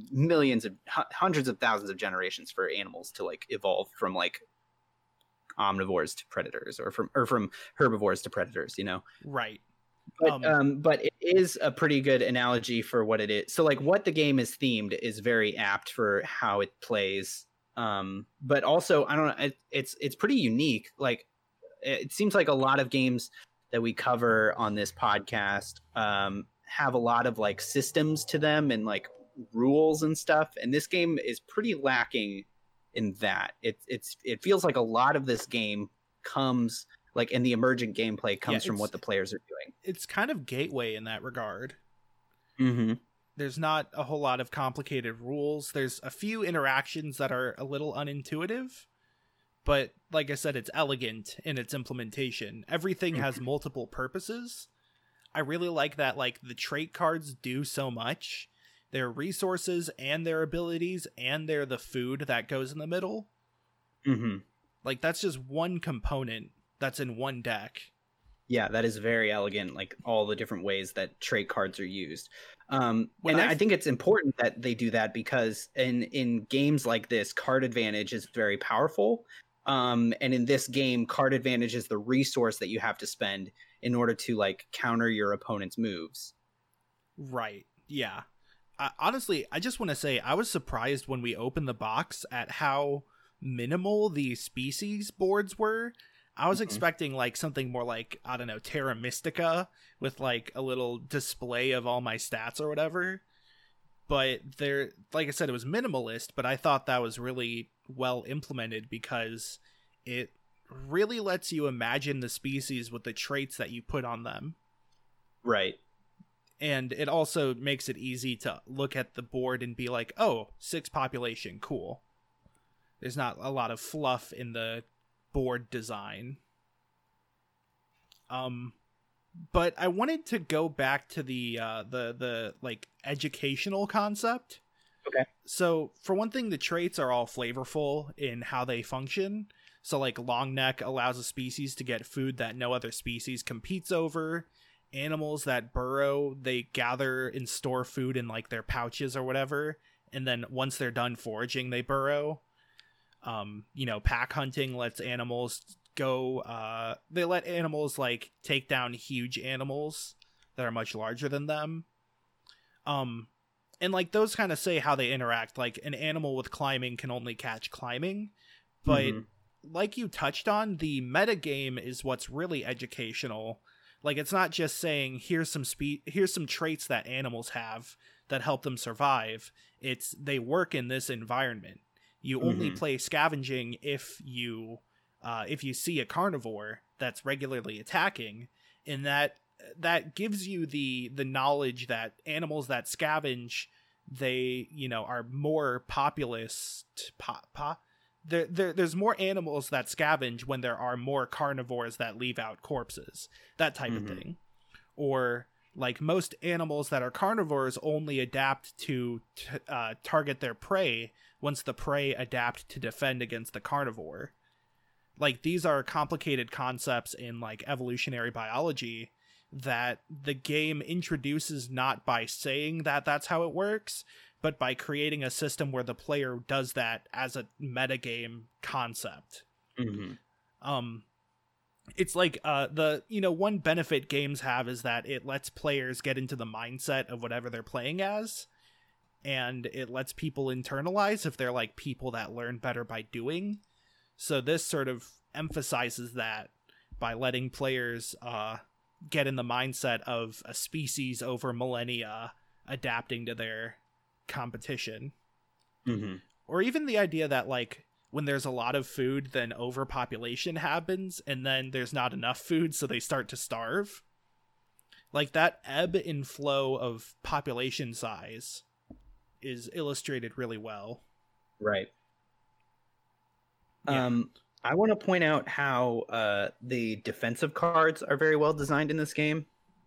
hundreds of thousands of generations for animals to like evolve from like omnivores to predators or from herbivores to predators, Right. But it is a pretty good analogy for what it is. So like what the game is themed is very apt for how it plays. But also I don't know, it's pretty unique. Like it seems like a lot of games that we cover on this podcast have a lot of like systems to them and like rules and stuff, and this game is pretty lacking in that. It feels like a lot of this game comes like in the emergent gameplay comes from what the players are doing. It's kind of gateway in that regard. Mm-hmm. There's not a whole lot of complicated rules. There's a few interactions that are a little unintuitive, but like I said, it's elegant in its implementation. Everything has multiple purposes. I really like that like the trait cards do so much. Their resources and their abilities, and they're the food that goes in the middle. Mm-hmm. Like, that's just one component that's in one deck. Yeah, that is very elegant, like all the different ways that trait cards are used. I think it's important that they do that because in games like this, card advantage is very powerful. And in this game, card advantage is the resource that you have to spend in order to like counter your opponent's moves. Right, yeah. Honestly, I just want to say I was surprised when we opened the box at how minimal the species boards were. I was expecting like something more like, I don't know, Terra Mystica with like a little display of all my stats or whatever. But there, like I said, it was minimalist, but I thought that was really well implemented because it really lets you imagine the species with the traits that you put on them. Right. And it also makes it easy to look at the board and be like, oh, 6 population, cool. There's not a lot of fluff in the board design. But I wanted to go back to the like educational concept. Okay. So for one thing, the traits are all flavorful in how they function. So like long neck allows a species to get food that no other species competes over. Animals that burrow, they gather and store food in like their pouches or whatever, and then once they're done foraging, they burrow. Pack hunting lets animals go, they let animals like take down huge animals that are much larger than them. And like those kind of say how they interact. Like an animal with climbing can only catch climbing, but like you touched on, the metagame is what's really educational. Like it's not just saying here's some traits that animals have that help them survive. It's they work in this environment. You only play scavenging if you see a carnivore that's regularly attacking, and that gives you the knowledge that animals that scavenge, they are more populous. There's more animals that scavenge when there are more carnivores that leave out corpses, that type of thing. Or like most animals that are carnivores only adapt to target their prey once the prey adapt to defend against the carnivore. Like these are complicated concepts in like evolutionary biology that the game introduces, not by saying that that's how it works, but by creating a system where the player does that as a metagame concept. It's like one benefit games have is that it lets players get into the mindset of whatever they're playing as, and it lets people internalize if they're like people that learn better by doing. So this sort of emphasizes that by letting players get in the mindset of a species over millennia adapting to their competition. Or even the idea that like when there's a lot of food, then overpopulation happens, and then there's not enough food, so they start to starve. Like that ebb and flow of population size is illustrated really well. Right. Yeah. I want to point out how the defensive cards are very well designed in this game.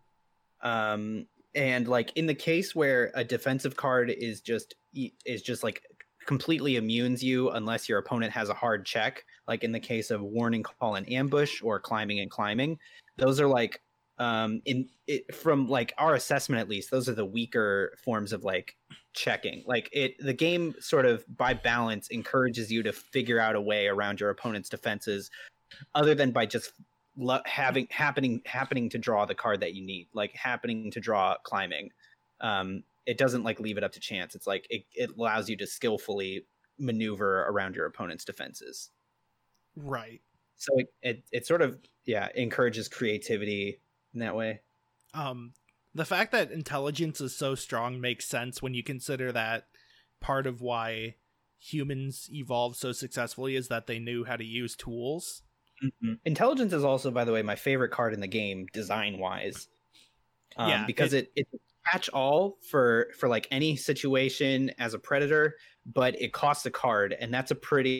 And like in the case where a defensive card is just like completely immunes you unless your opponent has a hard check, like in the case of warning, call, and ambush, or climbing and climbing, those are like from like our assessment at least, those are the weaker forms of like checking. Like the game sort of by balance encourages you to figure out a way around your opponent's defenses other than by just happening to draw the card that you need, like happening to draw climbing. It doesn't like leave it up to chance. It's like it allows you to skillfully maneuver around your opponent's defenses. Right. So it sort of encourages creativity in that way. The fact that intelligence is so strong makes sense when you consider that part of why humans evolved so successfully is that they knew how to use tools. Intelligence is also, by the way, my favorite card in the game design wise. Because it's catch all for like any situation as a predator, but it costs a card, and that's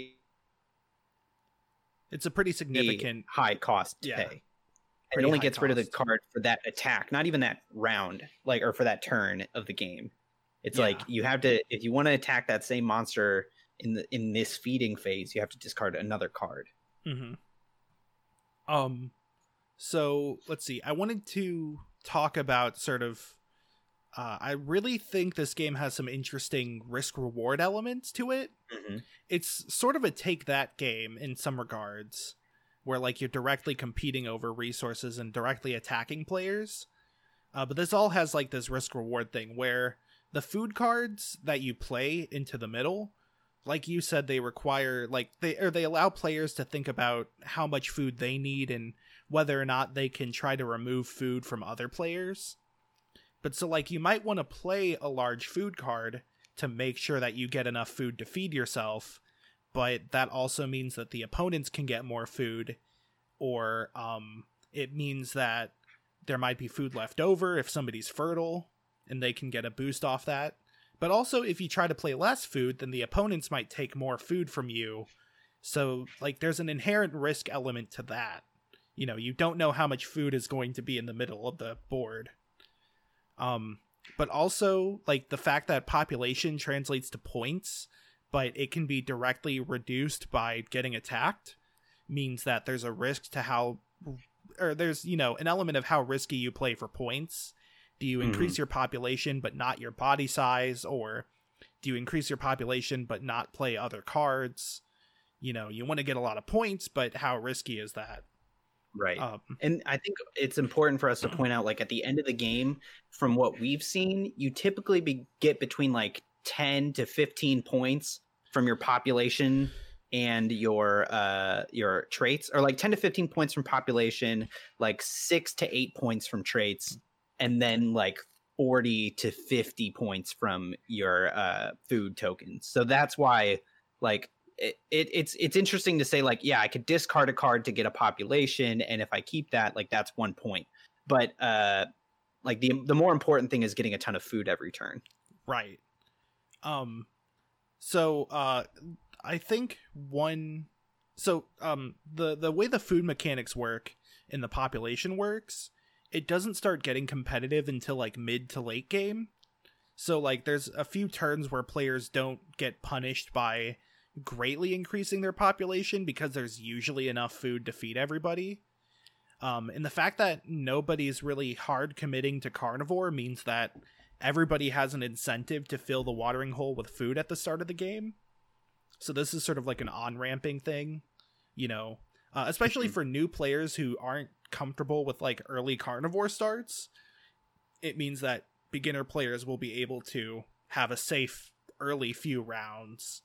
it's a pretty significant high cost to pay. And it only gets rid of the card for that attack, not even that round, like, or for that turn of the game. It's like you have to, if you want to attack that same monster in this feeding phase, you have to discard another card. So let's see. I wanted to talk about sort of I really think this game has some interesting risk-reward elements to it. It's sort of a take-that game in some regards, where like you're directly competing over resources and directly attacking players. But this all has like this risk-reward thing where the food cards that you play into the middle, like you said, they require like they allow players to think about how much food they need and whether or not they can try to remove food from other players. But so like you might want to play a large food card to make sure that you get enough food to feed yourself, but that also means that the opponents can get more food, or it means that there might be food left over if somebody's fertile and they can get a boost off that. But also if you try to play less food, then the opponents might take more food from you. So like there's an inherent risk element to that. You know, you don't know how much food is going to be in the middle of the board. But also like the fact that population translates to points, but it can be directly reduced by getting attacked, means that there's a risk to how, or there's, you know, an element of how risky you play for points. Do you increase your population but not your body size, or do you increase your population but not play other cards? You know, you want to get a lot of points, but how risky is that? Right. And I think it's important for us to point out, like, at the end of the game, from what we've seen, you typically get between like 10 to 15 points from your population and your traits, or like 10 to 15 points from population, like 6 to 8 points from traits, and then like 40 to 50 points from your food tokens. So that's why, like, it's interesting to say, like, yeah, I could discard a card to get a population, and if I keep that, like, that's 1 point. But like the more important thing is getting a ton of food every turn. Right. So I think the way the food mechanics work in the population works, it doesn't start getting competitive until like mid to late game. So like there's a few turns where players don't get punished by greatly increasing their population because there's usually enough food to feed everybody. And the fact that nobody's really hard committing to carnivore means that everybody has an incentive to fill the watering hole with food at the start of the game. So this is sort of like an on-ramping thing, you know, especially for new players who aren't comfortable with like early carnivore starts. It means that beginner players will be able to have a safe early few rounds.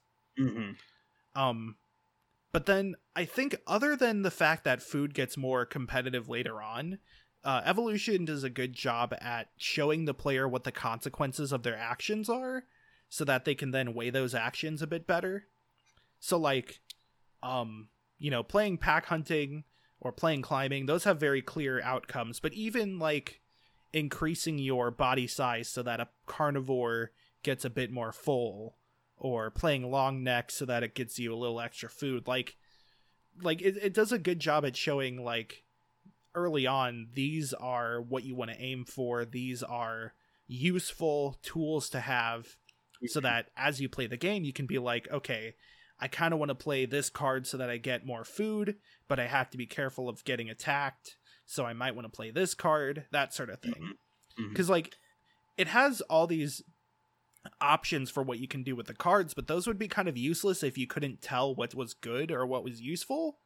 But then I think, other than the fact that food gets more competitive later on, Evolution does a good job at showing the player what the consequences of their actions are, so that they can then weigh those actions a bit better. So like, you know, playing pack hunting or playing climbing, those have very clear outcomes. But even like increasing your body size so that a carnivore gets a bit more full, or playing long neck so that it gets you a little extra food, like it does a good job at showing, like, early on, these are what you want to aim for, these are useful tools to have, so that as you play the game you can be like, okay, I kind of want to play this card so that I get more food, but I have to be careful of getting attacked, so I might want to play this card, that sort of thing. Because like, it has all these options for what you can do with the cards, but those would be kind of useless if you couldn't tell what was good or what was useful.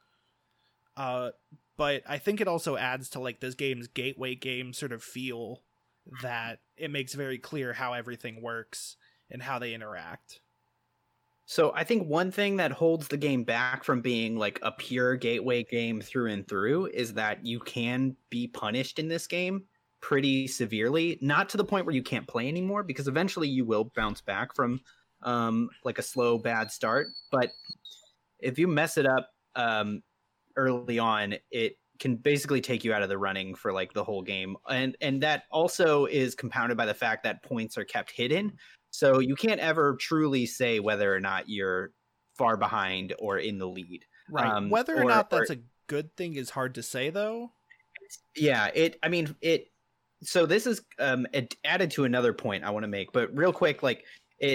But I think it also adds to like this game's gateway game sort of feel, that it makes very clear how everything works and how they interact. So I think one thing that holds the game back from being like a pure gateway game through and through is that you can be punished in this game pretty severely, not to the point where you can't play anymore, because eventually you will bounce back from like a slow bad start. But if you mess it up early on, it can basically take you out of the running for like the whole game, and that also is compounded by the fact that points are kept hidden, so you can't ever truly say whether or not you're far behind or in the lead. Right. Whether or not that's a good thing is hard to say, though. Yeah, so this is added to another point I want to make, but real quick, like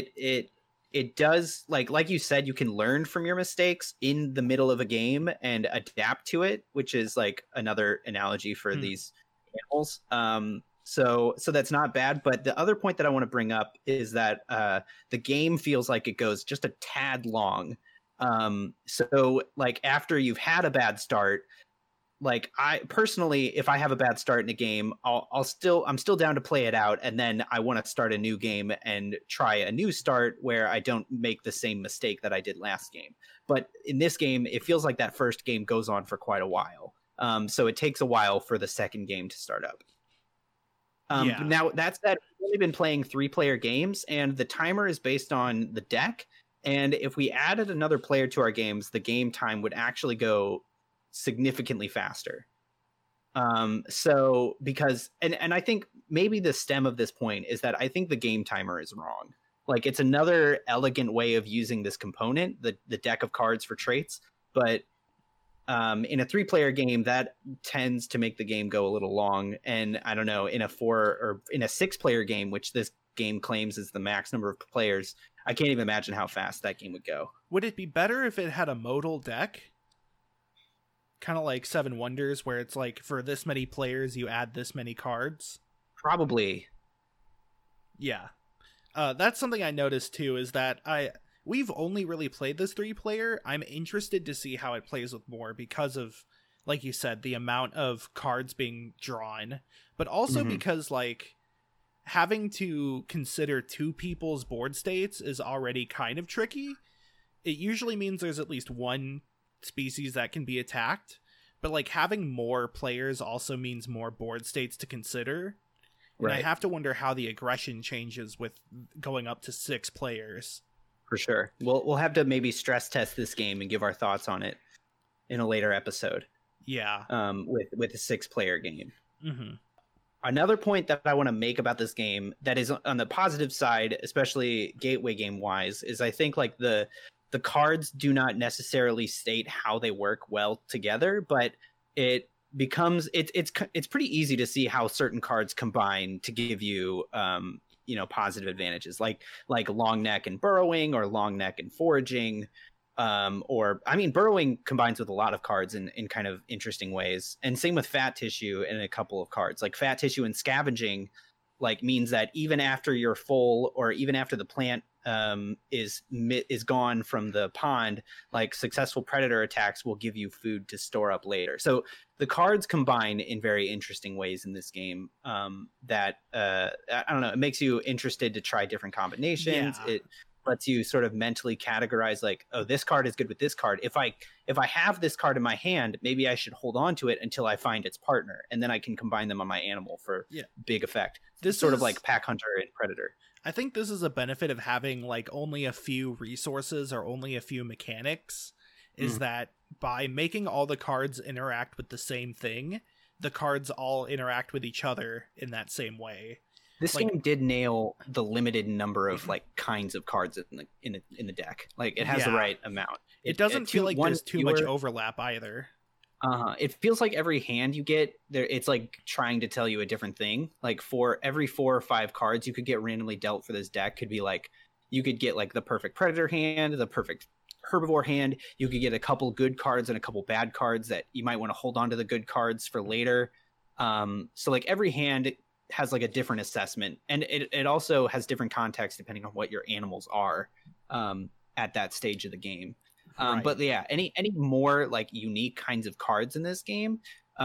it does, like you said, you can learn from your mistakes in the middle of a game and adapt to it, which is like another analogy for these animals. So that's not bad. But the other point that I want to bring up is that the game feels like it goes just a tad long. So like after you've had a bad start, like I personally, if I have a bad start in a game, I'm still down to play it out, and then I want to start a new game and try a new start where I don't make the same mistake that I did last game. But in this game, it feels like that first game goes on for quite a while. So it takes a while for the second game to start up. Now that's that. We've only been playing 3-player games, and the timer is based on the deck. And if we added another player to our games, the game time would actually go significantly faster. So because and I think maybe the stem of this point is that I think the game timer is wrong. Like, it's another elegant way of using this component, the deck of cards for traits, but in a 3-player game that tends to make the game go a little long. And I don't know, in a 6-player game, which this game claims is the max number of players, I can't even imagine how fast that game would go. Would it be better if it had a modal deck? Kind of like Seven Wonders, where it's like for this many players, you add this many cards. Probably. Yeah. That's something I noticed too, is that we've only really played this 3-player. I'm interested to see how it plays with more because of, like you said, the amount of cards being drawn, but also because like having to consider 2 people's board states is already kind of tricky. It usually means there's at least one species that can be attacked, but like having more players also means more board states to consider. And I have to wonder how the aggression changes with going up to 6 players. For sure. We'll have to maybe stress test this game and give our thoughts on it in a later episode. Yeah. With a 6-player game. Mm-hmm. Another point that I want to make about this game that is on the positive side, especially gateway game wise, is I think like the cards do not necessarily state how they work well together, but it becomes it's pretty easy to see how certain cards combine to give you positive advantages, like long neck and burrowing, or long neck and foraging, or I mean burrowing combines with a lot of cards in kind of interesting ways, and same with fat tissue and a couple of cards. Like fat tissue and scavenging like means that even after you're full, or even after the plant is gone from the pond, like successful predator attacks will give you food to store up later. So the cards combine in very interesting ways in this game, that I don't know, it makes you interested to try different combinations. It lets you sort of mentally categorize, like, oh, this card is good with this card. If I have this card in my hand, maybe I should hold on to it until I find its partner, and then I can combine them on my animal for big effect. This sort of like Pack Hunter and Predator. I think this is a benefit of having like only a few resources or only a few mechanics, is that by making all the cards interact with the same thing, the cards all interact with each other in that same way. This game did nail the limited number of like kinds of cards in the deck. Like it has the right amount. It doesn't feel like there's too much overlap either. It feels like every hand you get there, it's like trying to tell you a different thing. Like for every 4 or 5 cards you could get randomly dealt for this deck, could be like, you could get like the perfect predator hand, the perfect herbivore hand. You could get a couple good cards and a couple bad cards that you might want to hold on to the good cards for later. So like every hand has like a different assessment, and it also has different context depending on what your animals are at that stage of the game. But yeah, any more like unique kinds of cards in this game,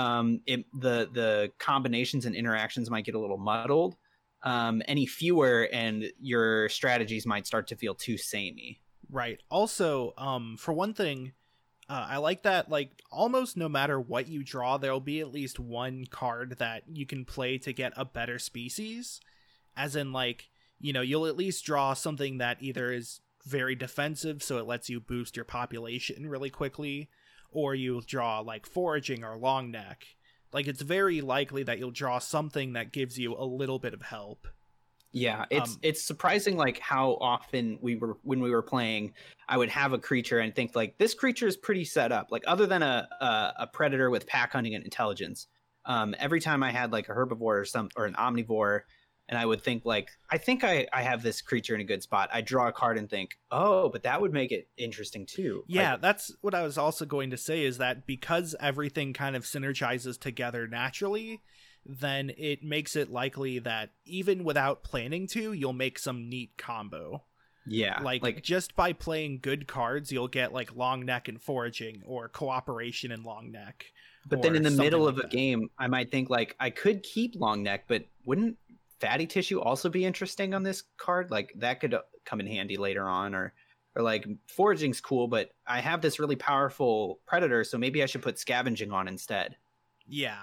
the combinations and interactions might get a little muddled. Any fewer, and your strategies might start to feel too samey. Right. Also, for one thing, I like that like almost no matter what you draw, there'll be at least one card that you can play to get a better species. As in, like, you'll at least draw something that either is very defensive, so it lets you boost your population really quickly, or you'll draw like foraging or long neck. Like it's very likely that you'll draw something that gives you a little bit of help. Yeah, it's surprising like how often when we were playing, I would have a creature and think like, this creature is pretty set up. Like other than a predator with pack hunting and intelligence, every time I had like a herbivore or an omnivore, and I would think like, I think I have this creature in a good spot, I draw a card and think, oh, but that would make it interesting too. Yeah, that's what I was also going to say, is that because everything kind of synergizes together naturally, then it makes it likely that even without planning to, you'll make some neat combo. Yeah. Like just by playing good cards, you'll get like long neck and foraging, or cooperation and long neck. But then in the middle of a game, I might think like, I could keep long neck, but wouldn't fatty tissue also be interesting on this card? Like that could come in handy later on, or like foraging's cool, but I have this really powerful predator, so maybe I should put scavenging on instead. Yeah.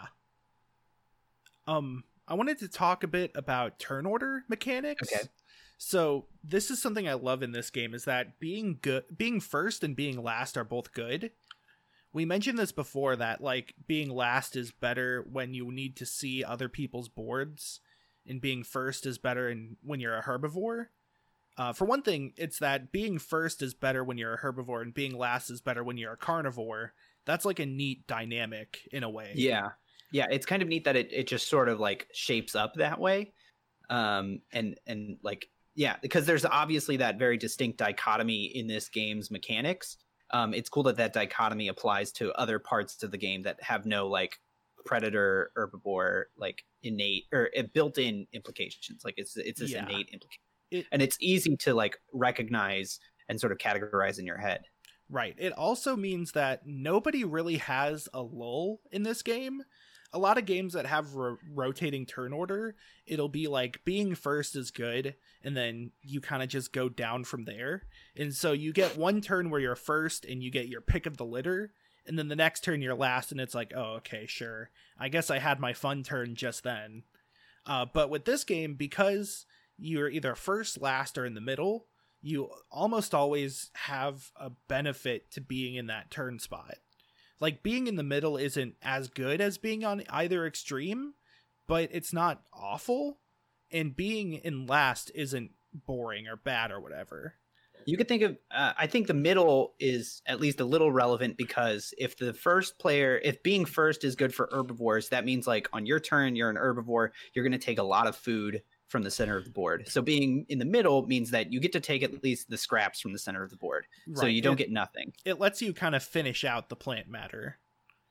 I wanted to talk a bit about turn order mechanics. Okay. So this is something I love in this game, is that being first and being last are both good. We mentioned this before, that like being last is better when you need to see other people's boards, and being first is better when you're a herbivore. For one thing, it's that being first is better when you're a herbivore, and being last is better when you're a carnivore. That's like a neat dynamic in a way. Yeah. Yeah, it's kind of neat that it just sort of like shapes up that way. And like, yeah, because there's obviously that very distinct dichotomy in this game's mechanics. It's cool that that dichotomy applies to other parts of the game that have no like predator herbivore like innate or built-in implications. Like it's this Yeah. innate implication, and it's easy to like recognize and sort of categorize in your head. Right. It also means that nobody really has a lull in this game. A lot of games that have rotating turn order, it'll be like being first is good, and then you kind of just go down from there. And so you get one turn where you're first and you get your pick of the litter, and then the next turn you're last, and it's like, oh, okay, sure. I guess I had my fun turn just then. But with this game, because you're either first, last, or in the middle, you almost always have a benefit to being in that turn spot. Like, being in the middle isn't as good as being on either extreme, but it's not awful. And being in last isn't boring or bad or whatever. You could think of, I think the middle is at least a little relevant because if being first is good for herbivores, that means like on your turn, you're an herbivore, you're going to take a lot of food from the center of the board. So being in the middle means that you get to take at least the scraps from the center of the board. Right. So you don't get nothing. It lets you kind of finish out the plant matter.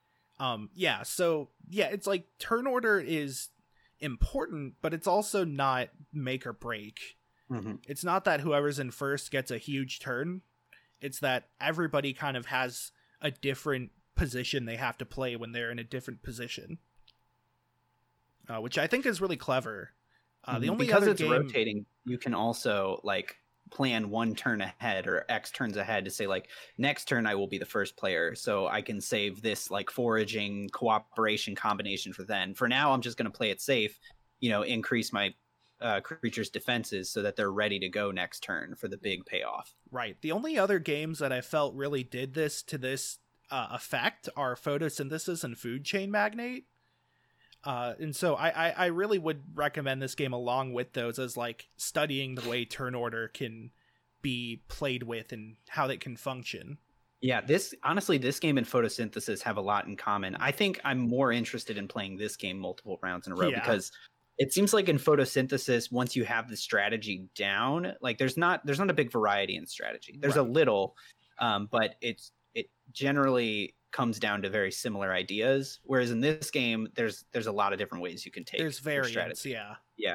It's like turn order is important, but it's also not make or break. Mm-hmm. It's not that whoever's in first gets a huge turn. It's that everybody kind of has a different position they have to play when they're in a different position. Which I think is really clever. The only because other it's game... rotating, you can also like plan one turn ahead or X turns ahead to say like next turn I will be the first player, so I can save this like foraging cooperation combination for then. For now, I'm just going to play it safe, increase my creatures' defenses so that they're ready to go next turn for the big payoff. Right. The only other games that I felt really did this to this effect are Photosynthesis and Food Chain Magnate. And so I really would recommend this game along with those as like studying the way turn order can be played with and how it can function. Yeah, this game and Photosynthesis have a lot in common. I think I'm more interested in playing this game multiple rounds in a row because it seems like in Photosynthesis, once you have the strategy down, like there's not a big variety in strategy. There's a little, but it generally comes down to very similar ideas. Whereas in this game, there's a lot of different ways you can take. There's variants, yeah.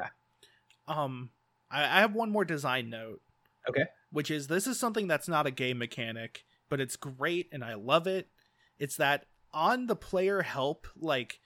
I have one more design note. Okay. Which is, this is something that's not a game mechanic, but it's great and I love it. It's that on the player help, like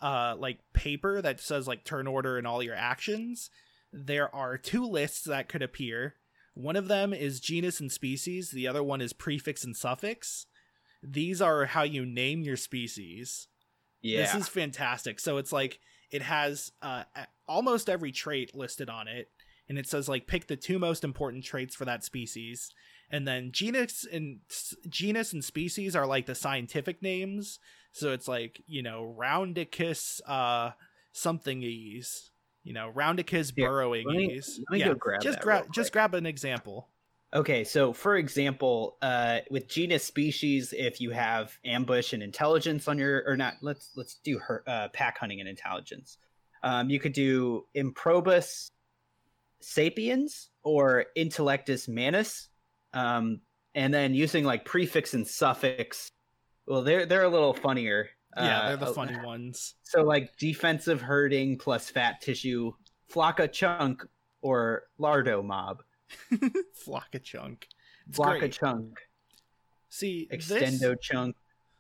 paper that says like turn order and all your actions, there are two lists that could appear. One of them is genus and species. The other one is prefix and suffix. These are how you name your species. Yeah. This is fantastic. So it's like, it has almost every trait listed on it. And it says like, pick the two most important traits for that species. And then genus and species are like the scientific names. So it's like, Roundicus something-ese, Roundicus burrowing-ese. Let me go grab that. Just grab an example. Okay, so for example, with genus species, if you have ambush and intelligence on your, or not, let's do pack hunting and intelligence. You could do Improbus sapiens or Intellectus manus, and then using like prefix and suffix. Well, they're a little funnier. Yeah, they're the funny ones. So like defensive herding plus fat tissue, Flocka chunk or Lardo mob. Flocka chunk. Flocka chunk. See, Extendo chunk.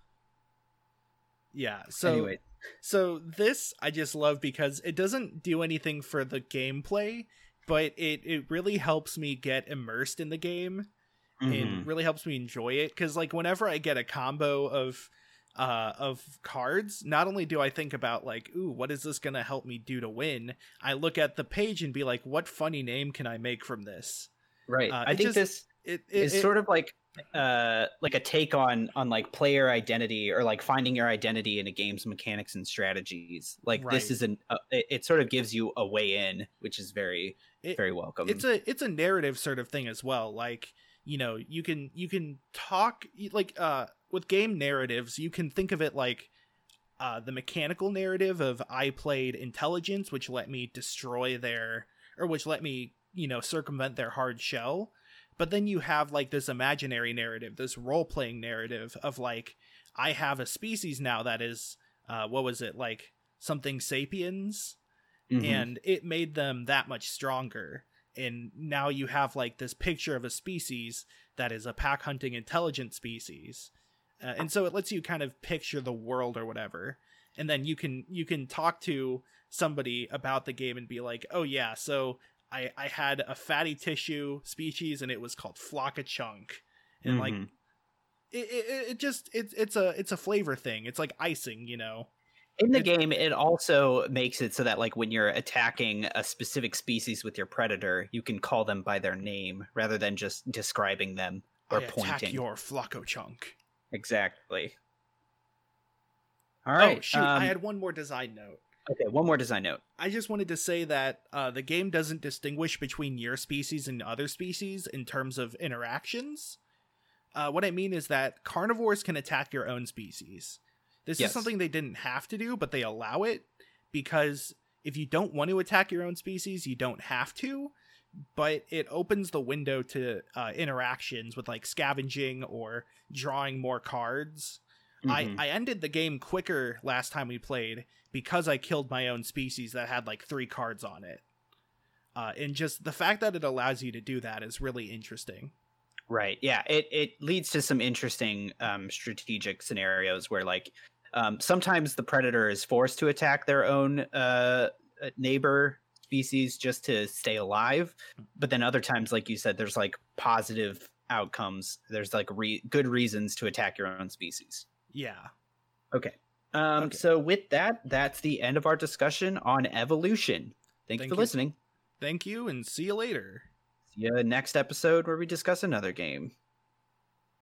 Yeah. So anyway. So this I just love because it doesn't do anything for the gameplay, but it really helps me get immersed in the game. It really helps me enjoy it because like whenever I get a combo of cards, not only do I think about like, ooh, what is this gonna help me do to win? I look at the page and be like, what funny name can I make from this? Right. I think this is sort of like a take on like player identity or like finding your identity in a game's mechanics and strategies. Like this is it sort of gives you a way in, which is very welcome. It's a narrative sort of thing as well. Like, you can talk like with game narratives, you can think of it like the mechanical narrative of I played intelligence, which let me destroy which let me, circumvent their hard shell. But then you have like this imaginary narrative, this role-playing narrative of like, I have a species now that is, what was it, like something sapiens, and it made them that much stronger. And now you have like this picture of a species that is a pack hunting intelligent species. And so it lets you kind of picture the world or whatever. And then you can talk to somebody about the game and be like, oh yeah, so I had a fatty tissue species and it was called Flock-a-Chunk. And like, it's a flavor thing. It's like icing, you know? In the game, it also makes it so that like when you're attacking a specific species with your predator, you can call them by their name rather than just describing them or pointing. Attack your Flock-a-Chunk. Exactly. All right. Oh, shoot. I had one more design note. Okay, one more design note. I just wanted to say that the game doesn't distinguish between your species and other species in terms of interactions. What I mean is that carnivores can attack your own species. This is something they didn't have to do, but they allow it because if you don't want to attack your own species, you don't have to. But it opens the window to interactions with like scavenging or drawing more cards. I ended the game quicker last time we played because I killed my own species that had like 3 cards on it. And just the fact that it allows you to do that is really interesting. Right. Yeah. It leads to some interesting strategic scenarios where like sometimes the predator is forced to attack their own neighbor species just to stay alive. But then other times, like you said, there's like positive outcomes. There's like good reasons to attack your own species. Yeah. Okay. So with that, that's the end of our discussion on evolution. Thank you for listening. Thank you, and see you later. See you next episode where we discuss another game.